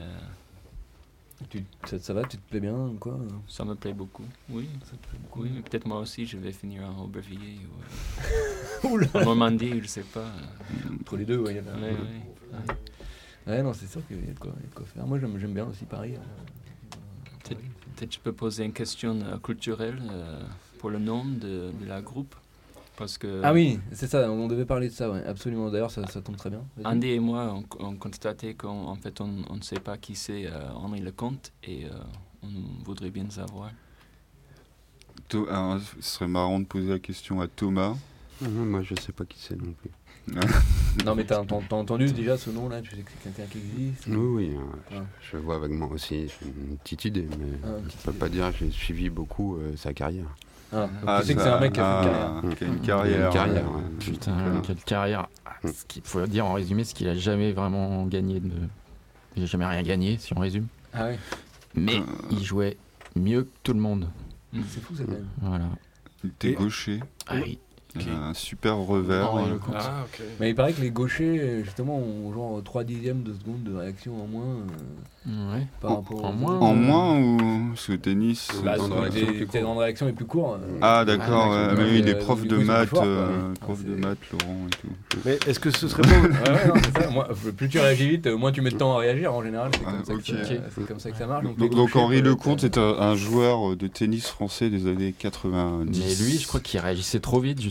ça va, tu te plais bien ou quoi? Ça me plaît beaucoup, oui. Ça te plaît beaucoup. Oui, mais peut-être moi aussi je vais finir en Aubervilliers ou en Normandie, je sais pas. Entre les deux, il y en a. Ouais, non, c'est sûr qu'il y a de quoi faire. Moi, j'aime bien aussi Paris. Peut-être je peux poser une question culturelle pour le nom de la groupe. Parce que ah oui, c'est ça, on devait parler de ça, ouais, absolument. D'ailleurs, ça tombe très bien. Vas-y. Andy et moi, on constatait qu'en fait, on ne sait pas qui c'est Henri Lecomte et on voudrait bien savoir. Alors, ce serait marrant de poser la question à Thomas. Moi, je ne sais pas qui c'est non plus. Non, mais t'as entendu déjà ce nom-là? Tu sais que c'est quelqu'un qui existe? Oui, je vois vaguement aussi. J'ai une petite idée, mais je ne peux pas dire que j'ai suivi beaucoup sa carrière. Tu sais que c'est un mec qui a fait une carrière. Putain, quelle carrière. Ce qu'il faut dire en résumé, c'est qu'il a jamais vraiment gagné il n'a jamais rien gagné, si on résume. Ah oui. Mais il jouait mieux que tout le monde. C'est fou ça quand même. Voilà. Il était gaucher. Ah oui. Okay. Un super revers. Okay. Mais il paraît que les gauchers, justement, ont genre 3/10 de seconde de réaction en moins. Par rapport en moins ou ce tennis tes temps de réaction est plus court. Ah d'accord, mais il est prof de maths, Laurent et tout. Mais est-ce que ce serait pas... non, c'est ça. Moi, plus tu réagis vite, moins tu mets de temps à réagir en général. C'est comme ça que ça marche. Donc Henri Lecomte est un joueur de tennis français des années 90. Mais lui, je crois qu'il réagissait trop vite, justement.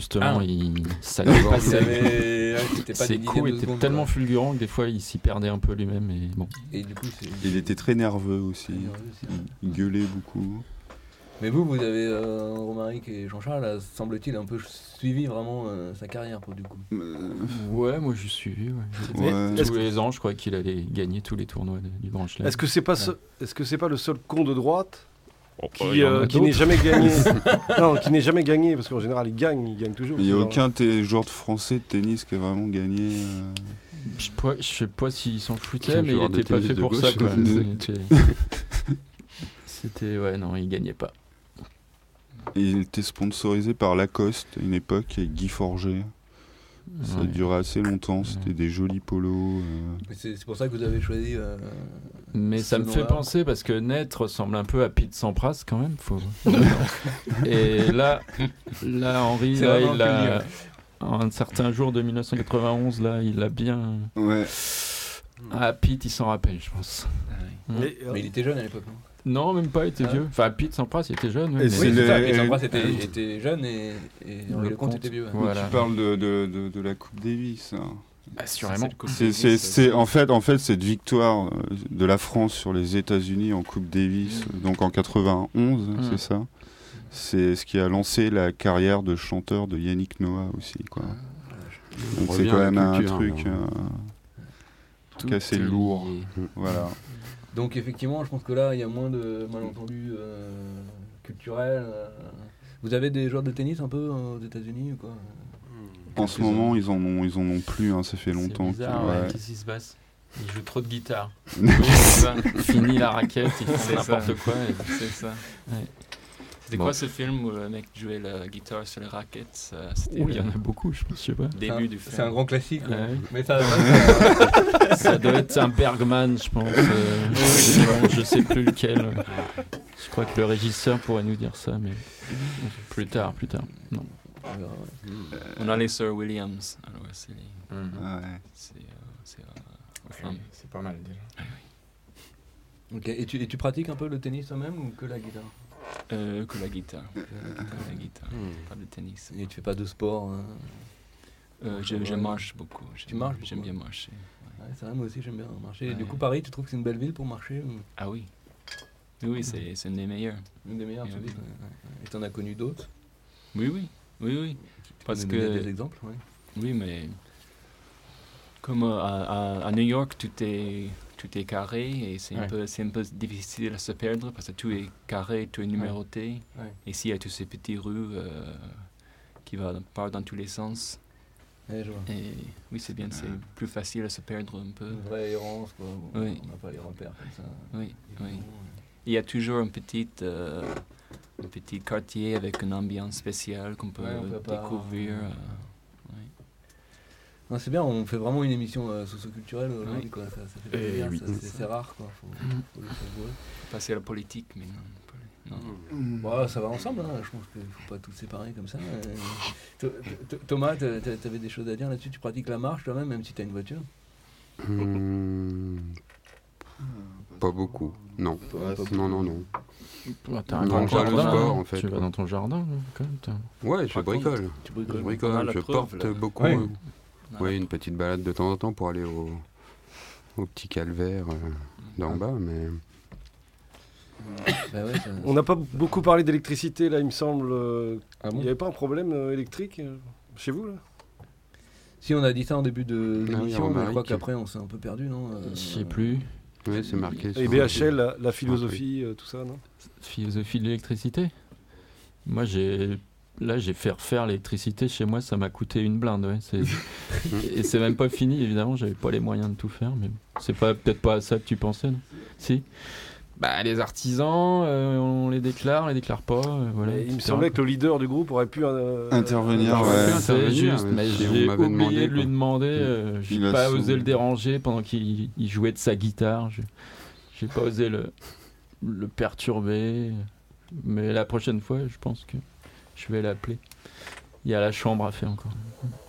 justement, ça ses coups étaient tellement fulgurants que des fois il s'y perdait un peu lui-même. Et bon. Et du coup, il était très nerveux aussi. Il gueulait beaucoup. Mais vous avez, Romaric et Jean-Charles, semble-t-il, un peu suivi vraiment sa carrière, du coup. Ouais, moi j'ai suivi. Tous les ans, je crois qu'il allait gagner tous les tournois du Grand Chelem. Est-ce que c'est pas le seul con de droite qui n'ait jamais gagné? Non, qui n'ait jamais gagné, parce qu'en général, il gagne toujours. Il n'y a aucun joueur de français de tennis qui a vraiment gagné. Je sais pas s'il s'en foutait, mais il était pas fait pour ça, quoi. C'était, non, il gagnait pas. Et il était sponsorisé par Lacoste à une époque avec Guy Forget. Ça a duré assez longtemps, c'était des jolis polos. C'est pour ça que vous avez choisi. Mais ça me fait penser parce que Net ressemble un peu à Pete Sampras quand même. Et là Henri, il a un certain jour de 1991, là, il a bien. Ouais. Ah, Pete, il s'en rappelle, je pense. Mais il était jeune à l'époque, non? Non, même pas, il était vieux. Enfin, Pete Sampras, il était jeune. Pete Sampras était jeune et Henri Lecomte était vieux. Voilà. Tu parles de la Coupe Davis. Hein. Assurément. C'est en fait cette victoire de la France sur les États-Unis en Coupe Davis, donc en 91, c'est ça. C'est ce qui a lancé la carrière de chanteur de Yannick Noah aussi, quoi. Donc c'est quand même un truc assez lourd. Voilà. Donc effectivement, je pense que là, il y a moins de malentendus culturels. Vous avez des joueurs de tennis un peu aux États-Unis ou quoi? En ce moment, ils en ont plus. Hein, ça fait longtemps. C'est bizarre, qu'est-ce qui se passe? Ils jouent trop de guitare. Fini la raquette, ils font n'importe quoi. C'est ça. Ouais. C'était quoi ce film où le mec jouait la guitare sur les raquettes? Il y en a beaucoup, je sais pas. Début du film. C'est un grand classique. Mais ça doit être un Bergman, je pense. Je sais plus lequel. Je crois que le régisseur pourrait nous dire ça, mais plus tard. Non. On a les Sir Williams. Alors, c'est pas mal déjà. Ok. Et tu pratiques un peu le tennis toi-même ou que la guitare? Que la guitare. Pas de tennis. Et tu fais pas de sport? Je marche beaucoup. Tu marches? J'aime bien marcher. Ouais, c'est vrai, moi aussi j'aime bien marcher. Du coup, Paris, tu trouves que c'est une belle ville pour marcher ou... Ah oui. Oui, c'est une des meilleures. Une des meilleures, tu dis. Et t'en as connu d'autres? Oui. Parce que des exemples, ouais. Oui, mais comme à New York, tout est carré et c'est un peu difficile à se perdre parce que tout est carré, tout est numéroté. Ouais. Et ici, il y a toutes ces petites rues qui partent dans tous les sens. Ouais, je vois. Et oui, c'est bien, c'est plus facile à se perdre un peu. Une vraie errance, quoi. Oui. On n'a pas les repères comme ça. Oui. Il y a toujours un petit quartier avec une ambiance spéciale qu'on peut découvrir. Non, c'est bien, on fait vraiment une émission socio-culturelle aujourd'hui, quoi. Ça fait plaisir, c'est rare, quoi. Faut le savoir. Passer à la politique, mais non. Ouais, ça va ensemble, hein. Je pense qu'il ne faut pas tout séparer comme ça. Thomas, tu avais des choses à dire là-dessus? Tu pratiques la marche toi-même, même si tu as une voiture? Pas beaucoup, non. Non. T'as un grand jardin, le sport, en fait. Tu vas dans ton jardin, quand même. Ouais, je bricole. Je porte beaucoup. Oui, une petite balade de temps en temps pour aller au petit calvaire d'en bas, mais... On n'a pas beaucoup parlé d'électricité, là, il me semble. Il n'y avait pas un problème électrique chez vous, là? Si, on a dit ça en début de l'émission, mais je crois qu'après, on s'est un peu perdu, non? Je sais plus. Oui, c'est marqué. Et BHL, la philosophie, tout ça, non? Philosophie de l'électricité? Moi, j'ai fait refaire l'électricité chez moi, ça m'a coûté une blinde. Ouais. Et c'est même pas fini, évidemment, j'avais pas les moyens de tout faire, mais c'est peut-être pas à ça que tu pensais, non? Si. Les artisans, on les déclare pas. Voilà, il me semblait que le leader du groupe aurait pu intervenir. C'est juste, mais j'ai oublié de lui demander. J'ai pas osé le déranger pendant qu'il jouait de sa guitare. J'ai pas osé le perturber. Mais la prochaine fois, je pense que je vais l'appeler. Il y a la chambre à faire encore.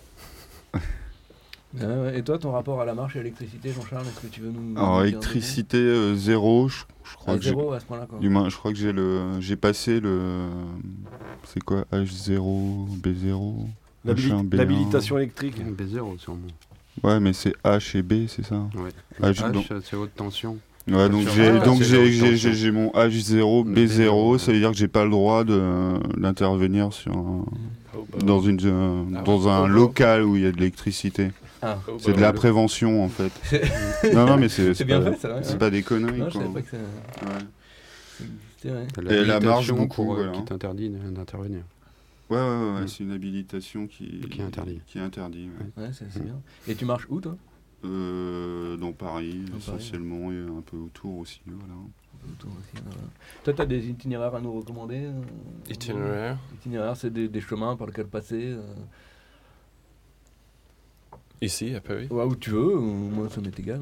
Et toi, ton rapport à la marche et à l'électricité, Jean-Charles, est-ce que tu veux nous... Alors, électricité, zéro, je crois que zéro à ce point-là, quoi. Du moins, je crois que j'ai passé le... C'est quoi? H0, B0? L'habilitation électrique. B0 sûrement. Ouais, mais c'est H et B, c'est ça? Ouais. H, c'est haute tension. Ouais, donc j'ai mon H0, B0, ça veut dire que j'ai pas le droit d'intervenir dans un local où il y a de l'électricité. C'est de la prévention en fait. non, mais c'est bien pas, fait, ça, ouais. C'est pas des conneries. Non, je quoi. savais pas que ça... Et la marge beaucoup qui t'interdit d'intervenir. Ouais, c'est une habilitation qui interdit. Ouais, c'est bien. Et tu marches où toi? Dans Paris, essentiellement, et un peu autour aussi. Voilà. Toi, tu as des itinéraires à nous recommander? Itinéraires, c'est des chemins par lesquels passer ici, à Paris? Ouais, où tu veux, moi ça m'est égal.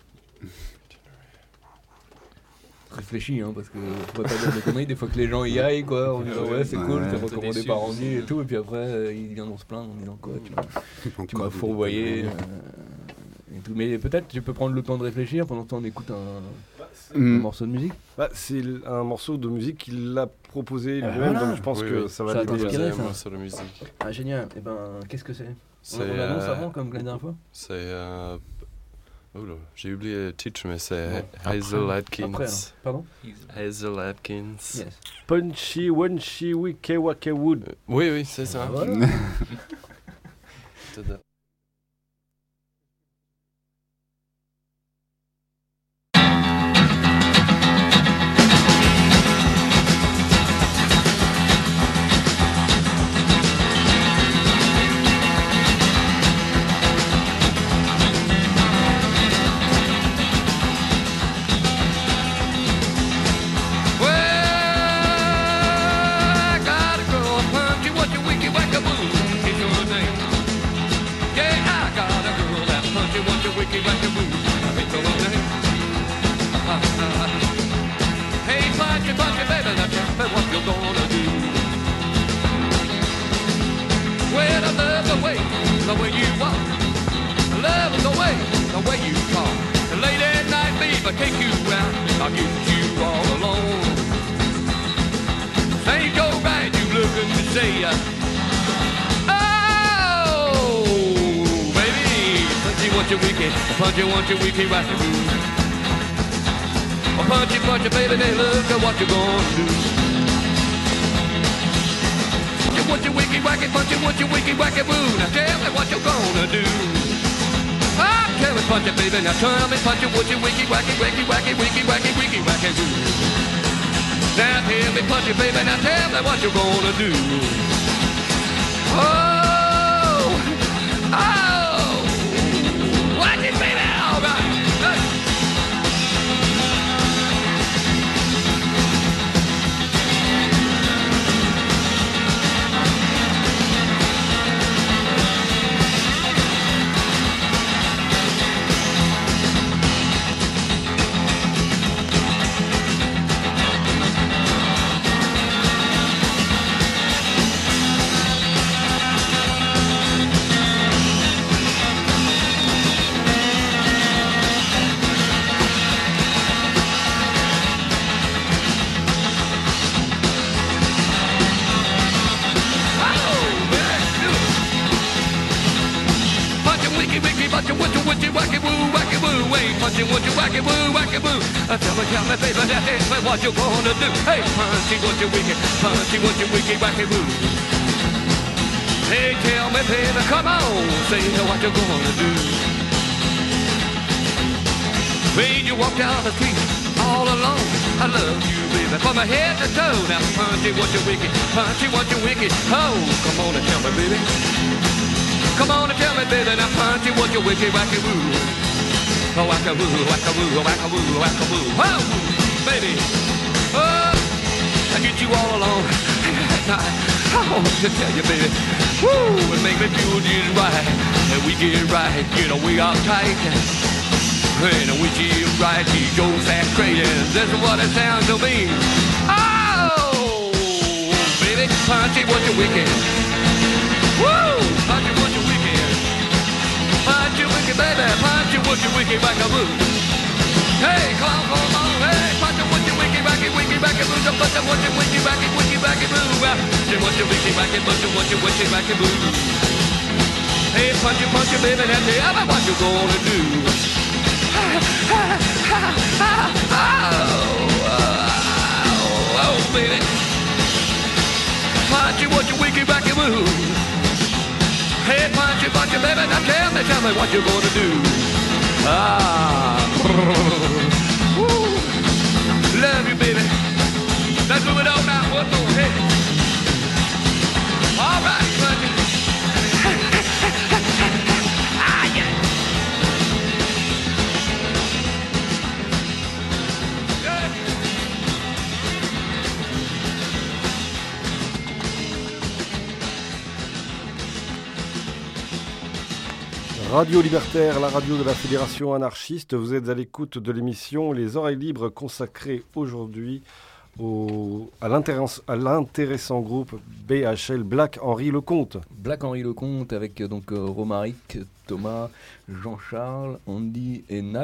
Réfléchis, parce que faut pas dire des conneries, des fois que les gens y aillent, quoi, en disant ouais, c'est cool, c'est recommandé par Andy et tout, et puis après, ils viennent se plaindre en disant quoi, tu m'as fourvoyé. Et tout. Mais peut-être tu peux prendre le temps de réfléchir pendant ce temps on écoute un morceau de musique. C'est un morceau de musique qu'il a proposé lui-même, donc je pense que ça va l'aider. C'est un morceau de musique. Ah génial, et qu'est-ce que c'est? On l'annonce avant comme la dernière fois? C'est j'ai oublié le titre, mais c'est Hazel Atkins. Pardon? Hazel Atkins. Yes. Punchy Wunchy Wiki Waka Wood. Oui, c'est ça. Voilà. Punch it, baby, now look at what you're gonna do. You want your wicky wacky, punch it, want your wicky wacky boo. Now tell me what you're gonna do. Tell me, punch it, baby, now tell me, punch it, want your wicky wacky, wicky wacky, wicky wacky, wicky wacky boo. Now tell me, punch it, baby, now tell me what you're gonna do. Watch it, baby, all right. Tell me, baby, that's what you're gonna do. Hey, punchy, what you wicked, wacky boo. Hey, tell me, baby, come on, say what you're gonna do. When you walk down the street all alone, I love you, baby, from my head to toe. Now, punchy, what you wicked, oh, come on and tell me, baby. Come on and tell me, baby, now, punchy, what you wicked, wacky boo. Oh, wacka-woo, wacka-woo, wacka-woo, wacka-woo. Oh, baby. I get you all alone. I want to tell you, baby. Woo, it make me feel just right. And we get right, get away uptight. And we get right, he goes that crazy. That's what it sounds to me. Oh, baby, punchy, what you wicked. Woo, punchy, what you wicked. Punch you wicked, baby, punch you wicked, wacka-boo. Hey, come on, hey, punch you wicked, wacky, boo. Punch you wicked, wacky, boo. Punch you wicked, wacky, it, but you want you wish it back and boo. Hey, punch it, baby, now tell me what you gonna do. Oh, baby. Punch it, what you wish it back and boo. Hey, punch it, baby, now tell me what you gonna do. Woo. Love you, baby. Let's move it on now, one more, hey. All right, buddy. Ah, yeah. Radio Libertaire, la radio de la Fédération anarchiste. Vous êtes à l'écoute de l'émission Les Oreilles Libres consacrée aujourd'hui à l'intéressant groupe BHL Black Henri Lecomte. Black Henri Lecomte avec donc Romaric, Thomas, Jean-Charles, Andy et Nat.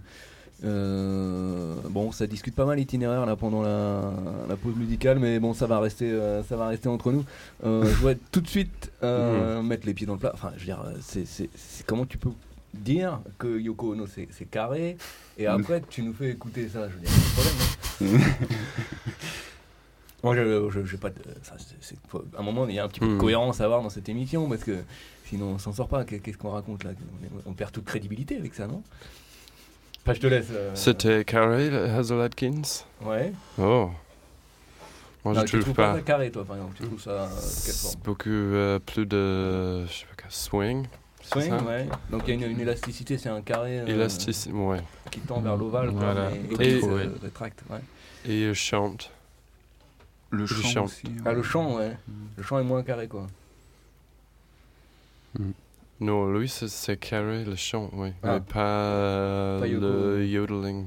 Bon, ça discute pas mal l'itinéraire là pendant la pause musicale, mais bon, ça va rester entre nous. Je voudrais tout de suite mettre les pieds dans le plat. Enfin, je veux dire, c'est comment tu peux dire que Yoko Ono c'est carré et après tu nous fais écouter ça. Je veux dire, c'est le problème. Moi, j'ai pas. À un moment, il y a un petit peu de cohérence à avoir dans cette émission parce que sinon on s'en sort pas. Qu'est-ce qu'on raconte là? On perd toute crédibilité avec ça, non? Enfin, je te laisse. C'était carré, Hazel Atkins. Ouais. Oh. Moi, non, je trouve pas carré, toi, par exemple. Tu trouves ça quelle forme? Beaucoup plus de, je sais pas, swing. Swing, ouais. Donc il y a une élasticité, c'est un carré. Élasticité, ouais. Qui tend vers l'ovale, voilà. Et qui se rétracte, ouais. Et il chante. Le chant aussi. Ah, le chant, ouais. Le chant est moins carré, quoi. Non, lui, c'est carré, le chant, oui. Mais pas le yodeling.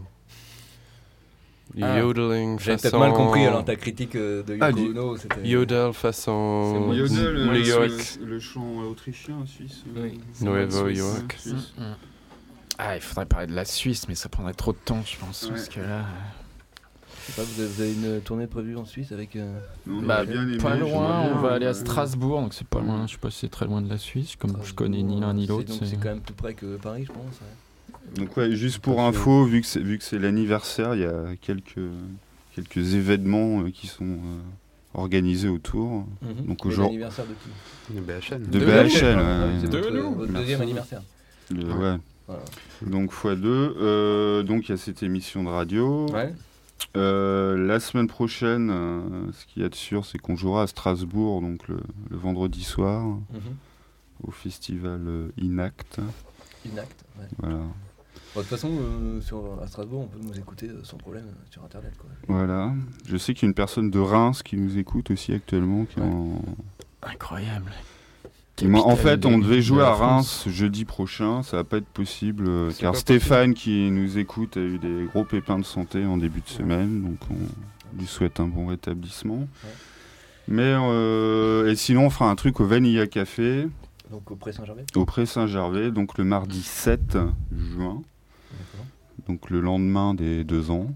Yodeling j'ai façon... peut-être mal compris, alors ta critique de Yoko Ono, c'était... Yodel façon... Yodel, New York. Le chant autrichien, suisse. Oui. New York. Ah, il faudrait parler de la Suisse, mais ça prendrait trop de temps, je pense, parce que là... Je sais pas, vous avez une tournée prévue en Suisse avec... Bah, pas loin, on va aller à Strasbourg, donc c'est pas loin, je sais pas si c'est très loin de la Suisse, comme je connais ni l'un ni l'autre. Donc c'est quand même plus près que Paris, je pense. Ouais. Donc ouais, juste pour info, vu que c'est l'anniversaire, il y a quelques événements qui sont organisés autour. Donc aujourd'hui, l'anniversaire de qui? De BHL. De BHL, c'est votre deuxième anniversaire. Ouais. Voilà. Donc x2, donc il y a cette émission de radio. Ouais. La semaine prochaine, ce qu'il y a de sûr, c'est qu'on jouera à Strasbourg, donc le vendredi soir, au festival Inact. Inact, ouais. Voilà. De toute façon, à Strasbourg, on peut nous écouter sans problème sur Internet, quoi. Voilà. Je sais qu'il y a une personne de Reims qui nous écoute aussi actuellement. Incroyable. En fait, on devait jouer à Reims jeudi prochain, ça va pas être possible car Stéphane qui nous écoute a eu des gros pépins de santé en début de semaine, donc on lui souhaite un bon rétablissement. Ouais. Mais et sinon, on fera un truc au Vanilla Café. Donc au Pré Saint-Gervais. Au Pré Saint-Gervais, donc le mardi 7 juin, donc le lendemain des 2 ans.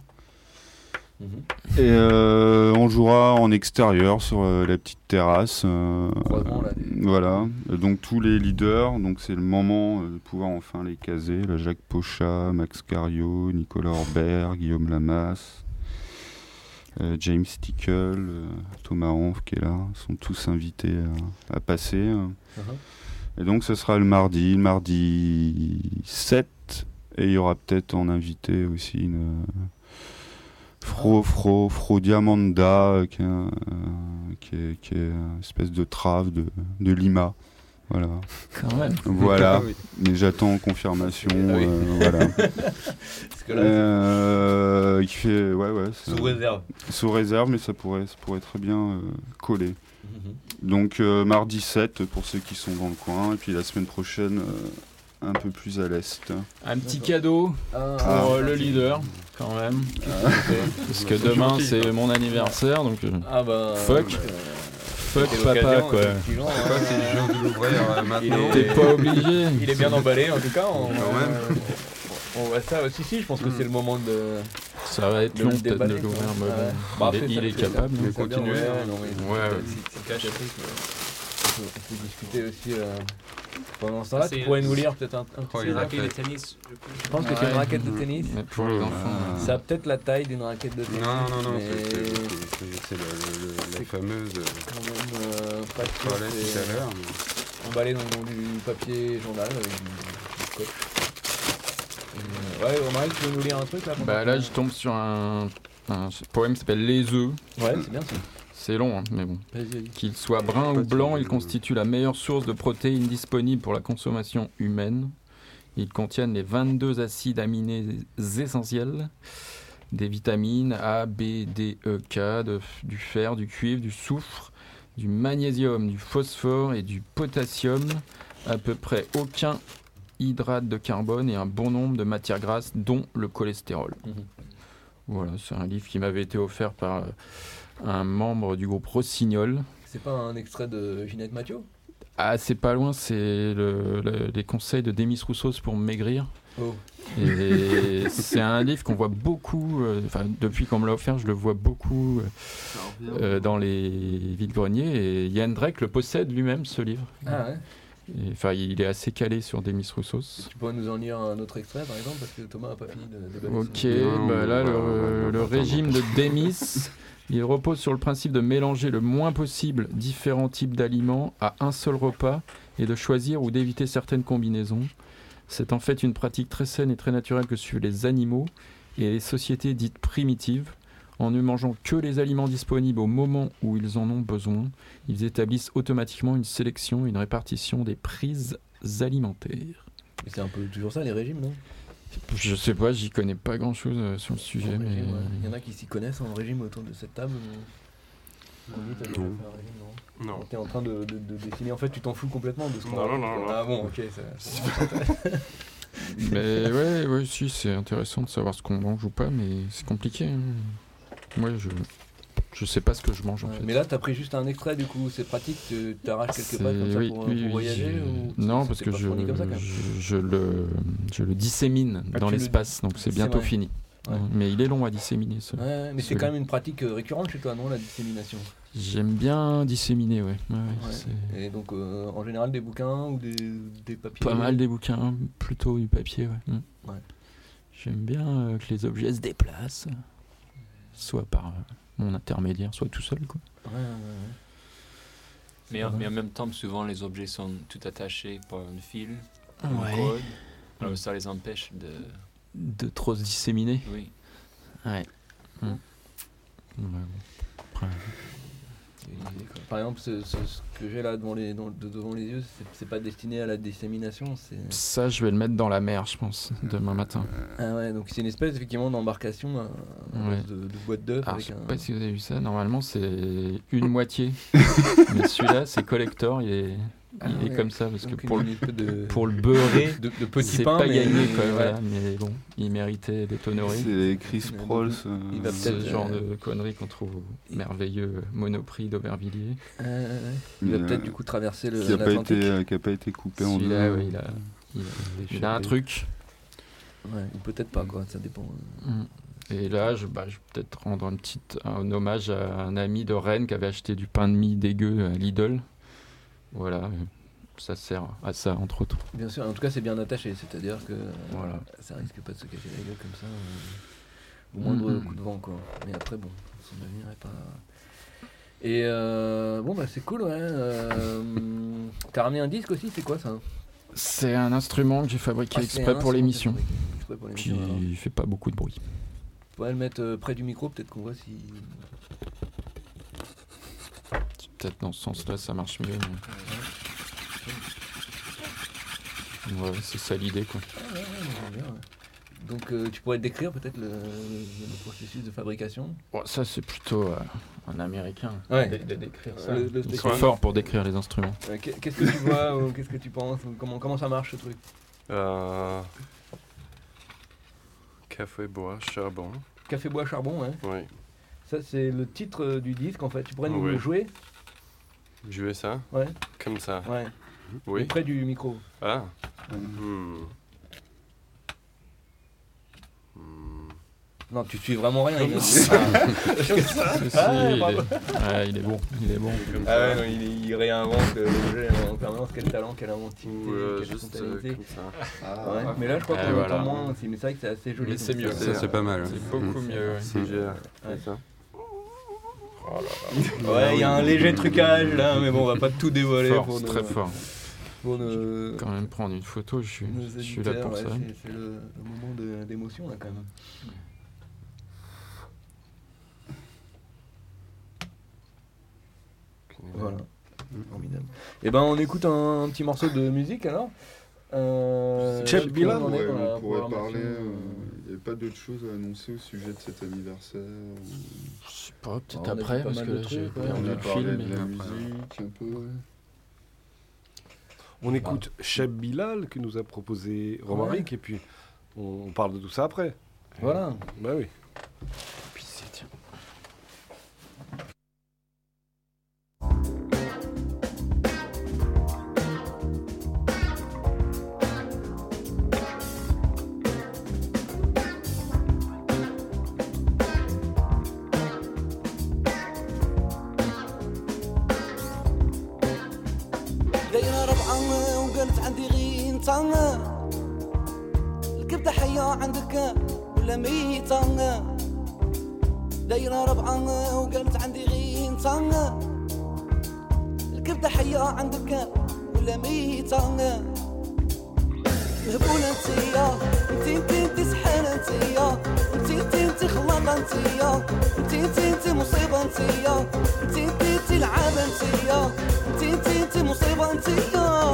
Et on jouera en extérieur sur la petite terrasse. Voilà. Donc tous les leaders, donc c'est le moment de pouvoir enfin les caser. Là, Jacques Pochat, Max Cario, Nicolas Orbert, Guillaume Lamas, James Tickle, Thomas Hanf qui est là, sont tous invités à passer. Et donc ce sera le mardi 7, et il y aura peut-être en invité aussi une Fro Diamanda qui est une espèce de trave de Lima. Voilà. Quand même. Voilà. Mais j'attends confirmation. Voilà. Qui fait sous réserve. Sous réserve, mais ça pourrait très bien coller. Donc mardi 7 pour ceux qui sont dans le coin, et puis la semaine prochaine un peu plus à l'est. Un petit cadeau pour le leader quand même. Parce que demain c'est mon anniversaire, donc fuck papa quoi. Je sais pas si je viens de l'ouvrir maintenant. T'es pas obligé. Il est bien emballé en tout cas. On voit ça aussi, je pense que c'est le moment de... Ça va être long peut-être de l'ouvrir, mais il est capable. Mais continuez. C'est caché. On peut discuter aussi pendant ça. Tu pourrais nous lire peut-être un une raquette de tennis. Je pense que c'est une raquette de tennis. Mais pour les enfants. Ça a peut-être la taille d'une raquette de tennis. Non, mais c'est la fameuse toilette tout à l'heure. Emballée dans du papier journal avec du scotch. Ouais, Romaric, tu veux nous lire un truc là? Là, je tombe sur un poème qui s'appelle Les œufs. Ouais, c'est bien ça. C'est long, hein, mais bon. Vas-y. Qu'il soit brun ou blanc, il constitue la meilleure source de protéines disponible pour la consommation humaine. Ils contiennent les 22 acides aminés essentiels, des vitamines A, B, D, E, K, du fer, du cuivre, du soufre, du magnésium, du phosphore et du potassium. À peu près aucun hydrate de carbone et un bon nombre de matières grasses, dont le cholestérol. Voilà, c'est un livre qui m'avait été offert par un membre du groupe Rossignol. C'est pas un extrait de Ginette Mathieu? Ah, c'est pas loin, c'est les conseils de Demis Roussos pour maigrir. Oh. Et c'est un livre qu'on voit beaucoup, depuis qu'on me l'a offert, je le vois beaucoup dans les vides-greniers. Et Yann Drake le possède lui-même, ce livre. Ah ouais. Enfin, il est assez calé sur Demis Roussos. Tu pourrais nous en lire un autre extrait, par exemple, parce que Thomas n'a pas fini de déballer. Ok, là, le régime de Demis, il repose sur le principe de mélanger le moins possible différents types d'aliments à un seul repas et de choisir ou d'éviter certaines combinaisons. C'est en fait une pratique très saine et très naturelle que suivent les animaux et les sociétés dites primitives. En ne mangeant que les aliments disponibles au moment où ils en ont besoin, ils établissent automatiquement une sélection et une répartition des prises alimentaires. Mais c'est un peu toujours ça, les régimes, non? Je sais pas, j'y connais pas grand-chose sur le sujet. Mais... régime, ouais. Il y en a qui s'y connaissent en régime autour de cette table. Non. T'es en train de dessiner, en fait tu t'en fous complètement de ce qu'on a. Non. Ah bon, ok. Mais ouais, si, c'est intéressant de savoir ce qu'on mange ou pas, mais c'est compliqué. Hein. Moi, je sais pas ce que je mange en fait. Mais là, t'as pris juste un extrait, du coup, c'est pratique, tu t'arraches quelque part comme ça pour voyager ou... Non, parce que je le dissémine dans l'espace, donc c'est bientôt fini. Ouais. Mais il est long à disséminer. Mais c'est quand même une pratique récurrente chez toi, non, la dissémination? J'aime bien disséminer, ouais. Et donc, en général, des bouquins ou des papiers? Pas mal des bouquins, plutôt du papier, ouais. J'aime bien que les objets se déplacent, soit par mon intermédiaire, soit tout seul, quoi. Mais en même temps, souvent, les objets sont tout attachés par un fil, un code, alors ça les empêche de trop se disséminer. Oui. Ouais. Par exemple, ce que j'ai là devant les yeux, c'est pas destiné à la dissémination. Ça, je vais le mettre dans la mer, je pense, demain matin. Ah ouais, donc c'est une espèce effectivement d'embarcation de boîte d'œufs. Je sais pas si vous avez vu ça. Normalement, c'est une moitié, mais celui-là, c'est collector. Il est comme ça parce que pour le beurrer, de petits c'est pains, pas gagné, quoi. Voilà, mais bon, il méritait d'être honoré. C'est Chris Prolls, ce genre de conneries qu'on trouve au merveilleux Monoprix d'Aubervilliers. Il va peut-être du coup traverser l'Atlantique. Qui n'a pas été coupé en deux. Ouais, il a un truc. Ouais, ou peut-être pas, quoi, ça dépend. Et là, je vais peut-être rendre un hommage à un ami de Rennes qui avait acheté du pain de mie dégueu à Lidl. Voilà, ça sert à ça, entre autres. Bien sûr, en tout cas, c'est bien attaché, c'est-à-dire que ça risque pas de se casser la gueule comme ça, au moindre coup de vent, quoi. Mais après, bon, son avenir est pas... Et c'est cool, ouais. T'as ramené un disque aussi, c'est quoi ça? C'est un instrument que j'ai fabriqué exprès pour l'émission. Puis il fait pas beaucoup de bruit. Tu pourrais le mettre près du micro, peut-être qu'on voit si... Peut-être dans ce sens-là, ça marche mieux. Mais... Ouais, c'est ça l'idée, quoi. Bien, ouais. Donc, tu pourrais décrire peut-être le processus de fabrication? Ça, c'est plutôt un américain. De décrire ça. Ils sont forts pour décrire les instruments. Qu'est-ce que tu vois ou qu'est-ce que tu penses? Comment ça marche, ce truc? Café, bois, charbon. Café, bois, charbon, ouais. Oui. Ça, c'est le titre du disque, en fait. Tu pourrais nous le jouer? Jouer ça? Ouais. Comme ça? Ouais. Oui. Et près du micro. Non, tu suis vraiment rien. Il est bon. Ah ouais, non, il réinvente l'objet en permanence. Quel talent, quelle inventivité, quelle spontanéité. Comme ça. Ouais. Mais là, je crois qu'on entend moins aussi. Mais c'est vrai que c'est assez joli. Mais c'est mieux. C'est pas mal. C'est beaucoup mieux. C'est ça. Ouais, il y a un léger trucage là, mais bon, on va pas tout dévoiler. C'est très fort. Pour Je vais quand même prendre une photo, je suis là pour ça. C'est le moment d'émotion là quand même. Voilà, formidable. Et ben on écoute un petit morceau de musique alors. Cheb Bilal, on pourrait parler. Il n'y avait pas d'autre chose à annoncer au sujet de cet anniversaire. Je sais pas, peut-être après, parce que là j'ai perdu le film. De la musique un peu. Ouais. On écoute Cheb Bilal que nous a proposé Romaric et puis on parle de tout ça après. Voilà. Bah oui. Puis c'est tiens. الكبدة حية عندك ولا ميتة دايرة ربعة وقالت عندي غينتة الكبدة حية عندك ولا ميتة مهبولة انتيا انتي سحالة انتيا انتي خلاطة انتيا انتي مصيبة انتيا انتي لعابة انتيا انتي مصيبة انتيا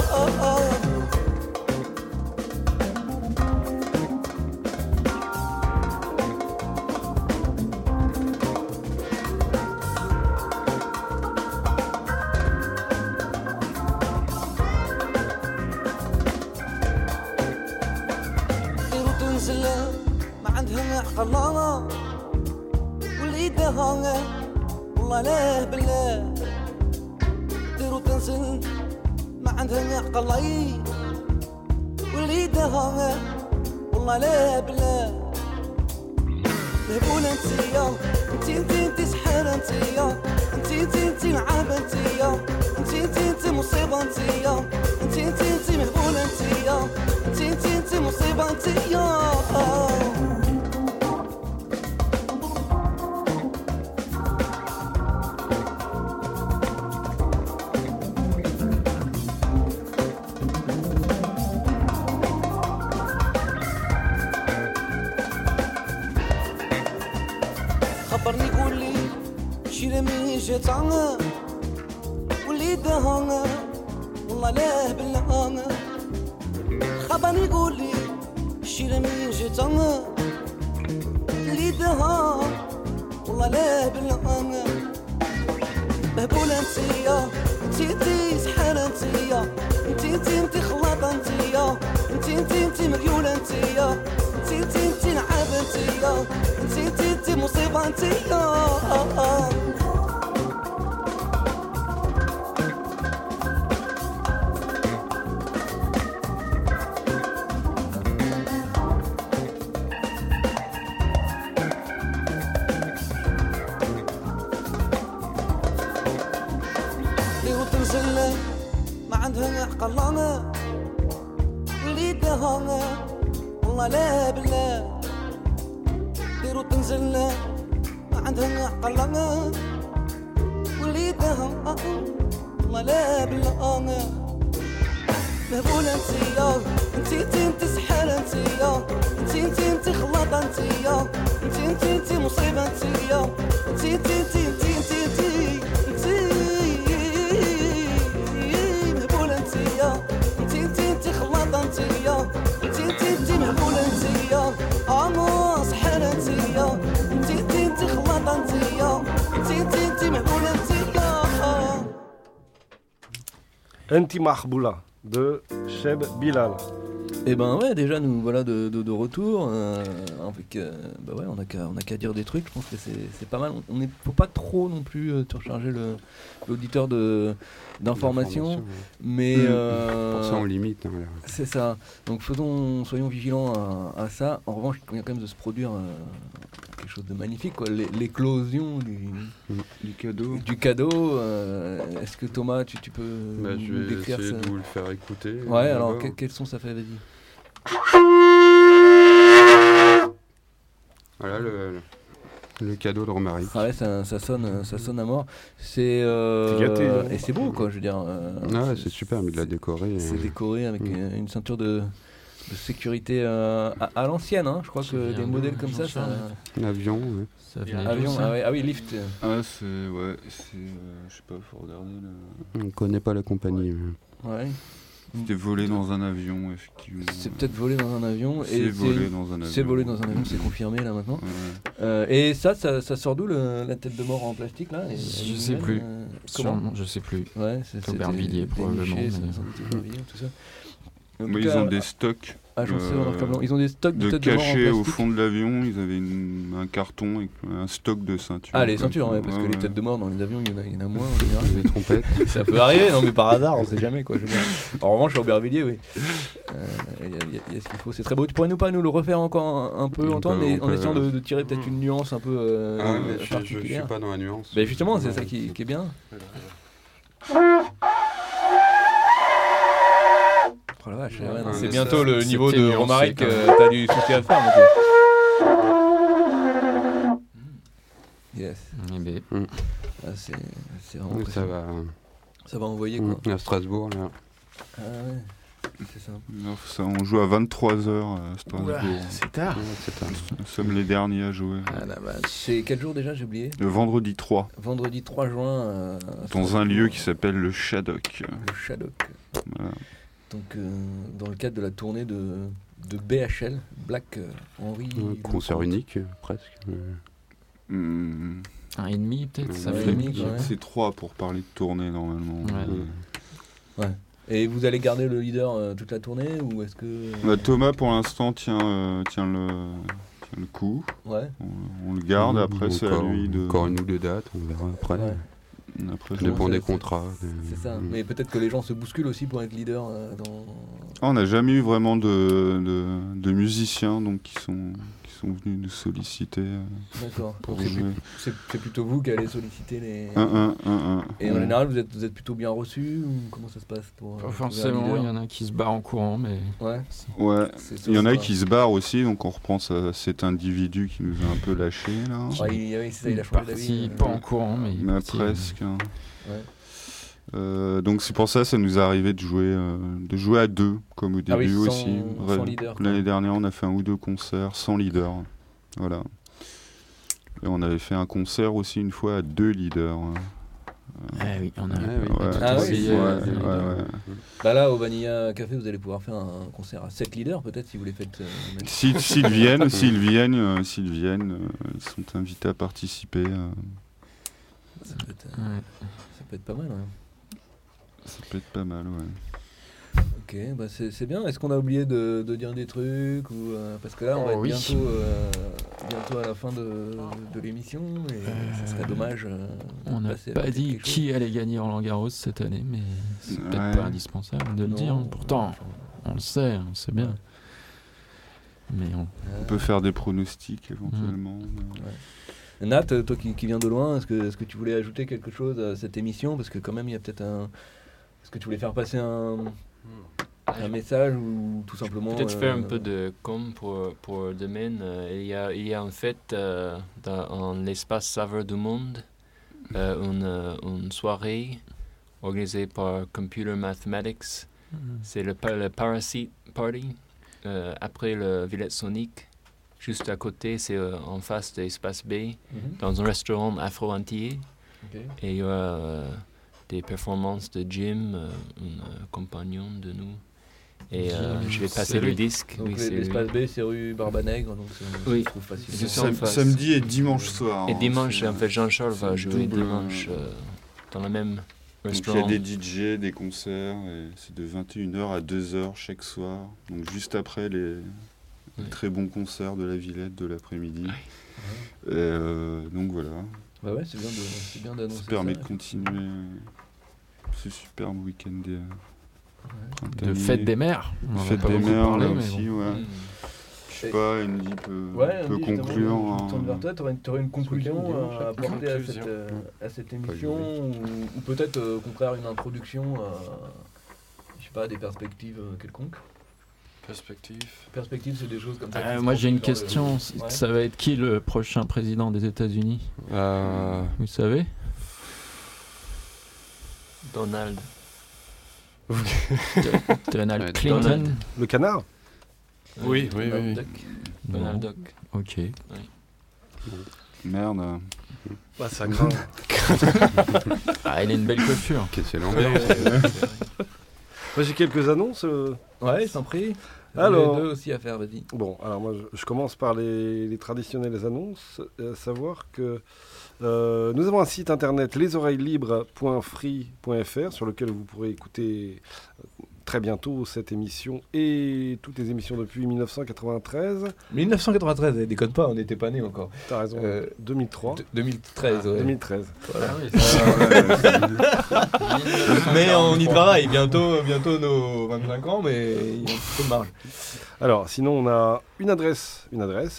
عقلها واللي داها والله لا بالله ديرو تنزل ما عندها عقلي واللي داها والله لا بالله مهبولة انتيا انتي سحارة انتيا انتي لعابة انتيا انتي مصيبة انتيا انتي مهبولة انتيا انتي مصيبة انتيا خبرني قولي شي لمي جاتها واللي داها والله لا بالله خبرني قولي شي لمي جاتها اللي داها والله لا بالله مهبولة انتيا انتي سحالة انتيا انتي خلاطة انتيا انتي مريولة انتيا انتي لعابة انتيا انتي مصيبة انتيا ما عندها عقلها واللي داها والله لا بالله ديرو تنزل ما عندها عقلها واللي داها والله لا بالله مهبولة انتيا انتي سحالة انتيا انتي خلاطة انتيا انتي مصيبة انتيا انتي مهبولة انتيا انتي خلاطة انتيا انتي مهبولة انتيا سحالة انتيا انتي خلاطة انتيا انتي مهبولة انتيا Anti Mahboula de Cheb Bilal. Et ben ouais, déjà nous voilà de retour. Avec, bah ouais, on a qu'à dire des trucs. Je pense que c'est pas mal. Faut pas trop non plus surcharger l'auditeur d'informations, mais pour ça on limite. Hein, c'est ça. Donc soyons vigilants à ça. En revanche, il y a quand même de se produire quelque chose de magnifique, quoi. L'éclosion du cadeau. Est-ce que Thomas, tu peux nous décrire ça? Je vais essayer de vous le faire écouter. Ouais, alors quel son ça fait? Vas-y. Voilà le cadeau de Romaric. Ah ouais, ça sonne à mort. C'est gâté, et c'est beau, quoi, je veux dire. Ouais, c'est super, mais il l'a décoré. C'est décoré avec une ceinture de sécurité à l'ancienne, hein. Je crois que des modèles comme ça. L'avion, ouais. Ah oui, lift. Ah, c'est. Je sais pas, faut regarder. On ne connaît pas la compagnie. Mais... Ouais. C'était volé dans un avion, effectivement. C'est peut-être volé dans un avion. C'est volé dans un avion. C'est volé dans un avion, c'est confirmé là maintenant. Ouais. Et ça sort d'où la tête de mort en plastique là? Je sais plus. Sûrement, je sais plus. Ouais, c'est Aubervilliers probablement. Tout ça. Mais ils ont des stocks. Ils ont des stocks de cachés au fond de l'avion. Ils avaient un carton avec un stock de ceintures. Ah, les ceintures, ouais, parce que les têtes de mort dans les avions, il y en a moins. Les trompettes. Ça peut arriver, non mais par hasard, on sait jamais quoi. En revanche, à Aubervilliers, oui. Il y a ce qu'il faut. C'est très beau. Tu pourrais pas nous le refaire encore un peu, Antoine, en essayant de tirer peut-être une nuance un peu particulière. Je suis pas dans la nuance. Mais justement, c'est ça qui est bien. Oh la vache, c'est bientôt le niveau de Romaric, t'as du souci à faire, mon coup. Yes. C'est vraiment ça va envoyer, quoi. À Strasbourg, là. Ah ouais, c'est ça. On joue à 23h à Strasbourg. C'est tard. Nous sommes les derniers à jouer. Ah la vache. C'est quel jour déjà, j'ai oublié? Le vendredi 3. Vendredi 3 juin. Dans un lieu qui s'appelle le Shadok. Le Shadok. Voilà. Donc, dans le cadre de la tournée de BHL, Black Henry. Concert unique, presque. Un et demi, peut-être. Ça fait unique, ouais. C'est 3 pour parler de tournée, normalement. Ouais. Et vous allez garder le leader toute la tournée, ou est-ce que... Thomas, pour l'instant, tient le coup. Ouais. On le garde, après, c'est à lui de... Encore une ou deux dates, on verra après. Ouais. Après, ça dépend des contrats. C'est ça, mais peut-être que les gens se bousculent aussi pour être leader dans... On n'a jamais eu vraiment de musiciens donc, qui sont venus nous solliciter D'accord. pour jouer. C'est plutôt vous qui allez solliciter les... Et en général, vous êtes plutôt bien reçus, ou comment ça se passe pour... Pas forcément, il y en a qui se barrent en courant, mais... Ouais, il y en a qui se barrent aussi, donc on reprend cet individu qui nous a un peu lâchés, là. Il a changé d'avis. Pas en courant, mais presque. Ouais. Donc c'est pour ça nous est arrivé de jouer à deux, comme au début aussi. Sans leader, l'année dernière, on a fait 1 ou 2 concerts sans leader. Voilà. Et on avait fait un concert aussi une fois à 2 leaders. Ah oui, on a Bah là, au Vanilla Café, vous allez pouvoir faire un concert à 7 leaders, peut-être, si vous les faites. S'ils viennent, ils sont invités à participer. Ça peut être pas mal, ouais. Ça peut être pas mal, ouais. Ok, bah c'est bien. Est-ce qu'on a oublié de dire des trucs ou parce que là, on va être bientôt à la fin de l'émission et ça serait dommage. On n'a pas dit qui allait gagner Roland Garros cette année, mais c'est peut-être pas indispensable de le dire. Pourtant, on le sait bien. Mais on peut faire des pronostics éventuellement. Nat, toi qui viens de loin, est-ce que tu voulais ajouter quelque chose à cette émission? Parce que quand même, il y a peut-être Est-ce que tu voulais faire passer un message ou tout simplement... Peut-être faire un peu de com pour demain. Il y a en fait dans l'espace Saveur du Monde une soirée organisée par Computer Mathematics. C'est le Parasite Party après le Villette Sonic. Juste à côté, c'est en face de l'espace B, dans un restaurant afro-antillais. Okay. Et il y aura des performances de Jim, un compagnon de nous. Et je vais passer le disque. Donc l'espace B, c'est rue Barbanègre, donc oui. Je trouve facile. Samedi et dimanche soir. Et dimanche, en fait, Jean-Charles va jouer dimanche dans le même Donc il y a des DJ, des concerts, et c'est de 21h à 2h chaque soir, donc juste après les très bons concerts de la Villette de l'après-midi. Et donc voilà. Bah ouais, c'est bien d'annoncer ça. Ça permet de continuer ce superbe week-end de fête des mères. Fête des mères, là aussi, ouais. Je sais pas, Andy peut conclure. Tu aurais une conclusion à apporter à cette émission ou peut-être au contraire une introduction je sais pas, des perspectives quelconques. Perspective, c'est des choses comme ça. Moi j'ai une question, ça va être qui le prochain président des États-Unis vous savez? Donald Clinton. Le canard? Oui. Donald Duck. Ok. Oui. Merde. Bah, ça grimpe. Il a une belle coiffure. C'est l'ambiance. Moi j'ai quelques annonces. Ouais, sans prie. Alors, deux aussi à faire, vas-y. Bon, alors moi je commence par les traditionnelles annonces, à savoir que nous avons un site internet lesoreilleslibres.free.fr sur lequel vous pourrez écouter très bientôt cette émission et toutes les émissions depuis 1993. 1993, déconne pas, on n'était pas nés encore. T'as raison, 2003. 2013, ouais. 2013. Voilà. Mais on y travaille, bientôt nos 25 ans, mais il y a un petit peu de marge. Alors, sinon, on a une adresse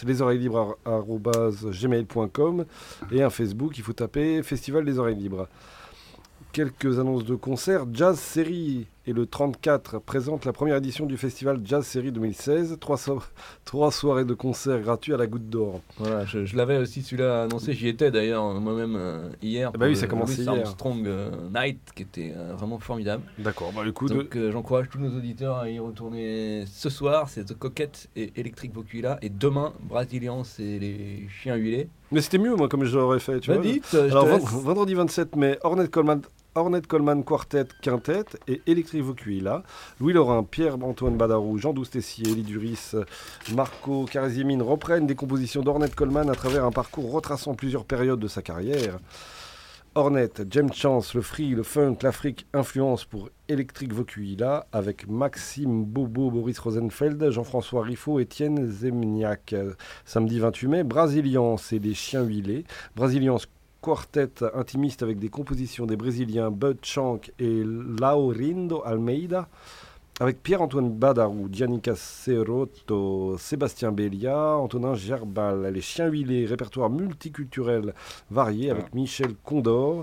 lesoreilleslibres@gmail.com et un Facebook, il faut taper Festival des Oreilles Libres. Quelques annonces de concerts. Jazz Série et le 34 présente la première édition du festival Jazz Série 2016. 3 soirées de concerts gratuits à la Goutte d'Or. Voilà, je l'avais aussi celui-là annoncé, j'y étais d'ailleurs moi-même hier. Bah oui, ça a commencé hier. Armstrong Night qui était vraiment formidable. D'accord, bah écoute. Donc j'encourage tous nos auditeurs à y retourner ce soir. C'est The Coquette et Electric Vocula. Et demain, Brasilian, c'est les Chiens Huilés. Mais c'était mieux, moi, comme je l'aurais fait. Tu vois. Alors, vendredi 27 mai, Ornette Coleman Quartet Quintet et Electric Vocula. Louis Laurin, Pierre-Antoine Badarou, Jean Doustessier, Elie Duris, Marco Carezimine reprennent des compositions d'Ornette Coleman à travers un parcours retraçant plusieurs périodes de sa carrière. Ornette, James Chance, le free, le funk, l'Afrique, influence pour Electric Vocula avec Maxime Bobo, Boris Rosenfeld, Jean-François Riffaut, Étienne Zemniak. Samedi 28 mai, Brasilians et les Chiens Huilés. Brasilians quartet intimiste avec des compositions des Brésiliens Bud Shank et Laurindo Almeida, avec Pierre-Antoine Badarou, Gianni Caserotto, Sébastien Bélia, Antonin Gerbal. Les Chiens Huilés, répertoire multiculturel varié avec Michel Condor,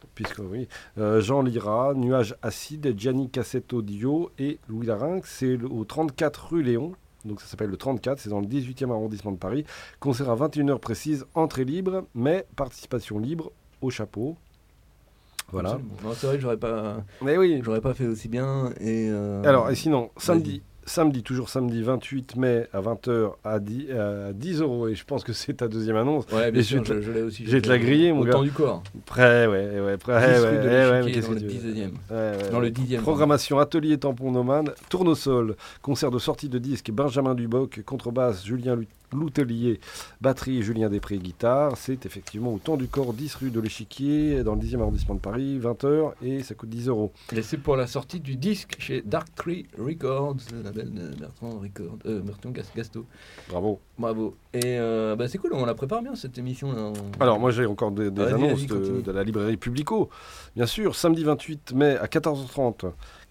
Jean Lira, Nuage Acide, Gianni Cassetto Dio et Louis Larynx. C'est au 34 rue Léon. Donc ça s'appelle le 34, c'est dans le 18e arrondissement de Paris. Concert à 21h précise, entrée libre, mais participation libre au chapeau. Voilà. Non, c'est vrai que j'aurais pas fait aussi bien. Alors, et sinon, toujours samedi 28 mai à 20h à 10 €, et je pense que c'est ta deuxième annonce. Ouais, bien sûr, je l'ai aussi. Je vais te la griller, mon gars. Au temps du corps. Prêt, mais qu'est-ce que tu veux ? Dans le 10e. Programmation atelier tamponomane, tournesol, concert de sortie de disque, Benjamin Duboc, contrebasse, Julien Loutelier, batterie, Julien Després, guitare. C'est effectivement au temps du corps, 10 rue de l'Échiquier, dans le 10e arrondissement de Paris, 20h, et ça coûte 10 €. Et c'est pour la sortie du disque chez Dark Tree Records, le label de Bertrand Gasto. Bravo. Et c'est cool, on la prépare bien cette émission là. Alors moi j'ai encore des annonces de la librairie Publico. Bien sûr, samedi 28 mai à 14h30,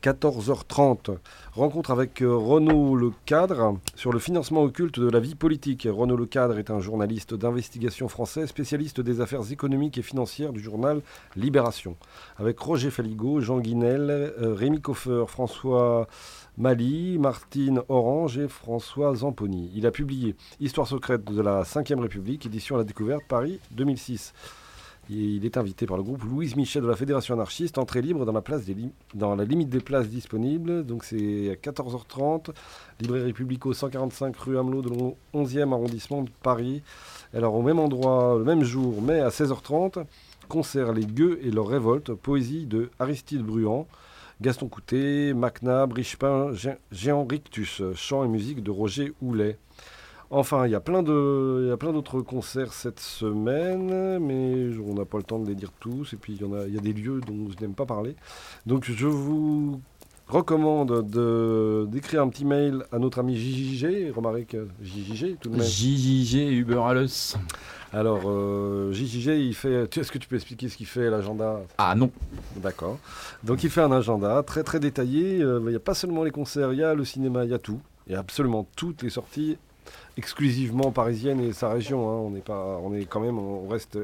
rencontre avec Renaud Lecadre sur le financement occulte de la vie politique. Renaud Lecadre est un journaliste d'investigation français, spécialiste des affaires économiques et financières du journal Libération. Avec Roger Faligot, Jean Guinel, Rémi Coffer, François Mali, Martine Orange et François Zamponi. Il a publié Histoire secrète de la Ve République, édition à la découverte, Paris 2006. Il est invité par le groupe Louise Michel de la Fédération anarchiste, entrée libre dans la limite des places disponibles. Donc c'est à 14h30, librairie Publico 145 rue Amelot de 11e arrondissement de Paris. Alors au même endroit, le même jour, mais à 16h30, concert Les Gueux et leur révolte, poésie de Aristide Bruand, Gaston Coutet, Mac Nab, Richepin, Géant Rictus, chant et musique de Roger Houlet. Enfin, il y a plein d'autres concerts cette semaine, mais on n'a pas le temps de les dire tous. Et puis, il y a des lieux dont je n'aime pas parler. Donc, je vous recommande d'écrire un petit mail à notre ami JJG. Romaric, JJG, tout de même. JJG Uber Alles. Alors, JJG, il fait... Est-ce que tu peux expliquer ce qu'il fait, l'agenda ? Ah non. D'accord. Donc, il fait un agenda très, très détaillé. Il n'y a pas seulement les concerts, il y a le cinéma, il y a tout. Il y a absolument toutes les sorties exclusivement parisiennes et sa région. Hein. On reste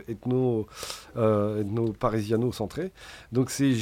ethno-parisiano-centré. Donc, c'est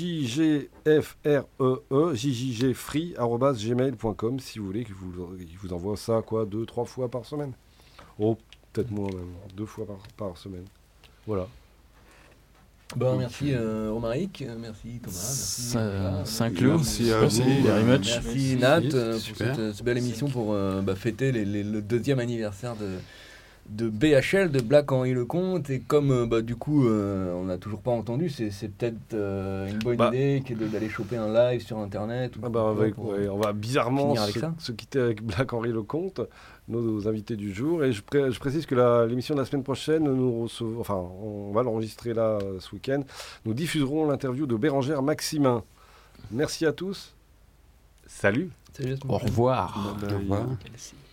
jjgfree@gmail.com si vous voulez qu'il vous envoie ça 2-3 fois par semaine. Oh, peut-être moins même, 2 fois par semaine. Voilà. Bon, merci Romaric, merci Thomas, Saint-Cloud, merci à vous, very much. Merci Nat pour cette belle émission pour fêter le 2e anniversaire de BHL, de Black Henri Lecomte. Et comme du coup on n'a toujours pas entendu, c'est peut-être une bonne idée d'aller choper un live sur internet. On va bizarrement se quitter avec Black Henri Lecomte, nos invités du jour. Et je précise que l'émission de la semaine prochaine, on va l'enregistrer là ce week-end. Nous diffuserons l'interview de Bérangère Maximin. Merci à tous. Salut. Au revoir. Au revoir.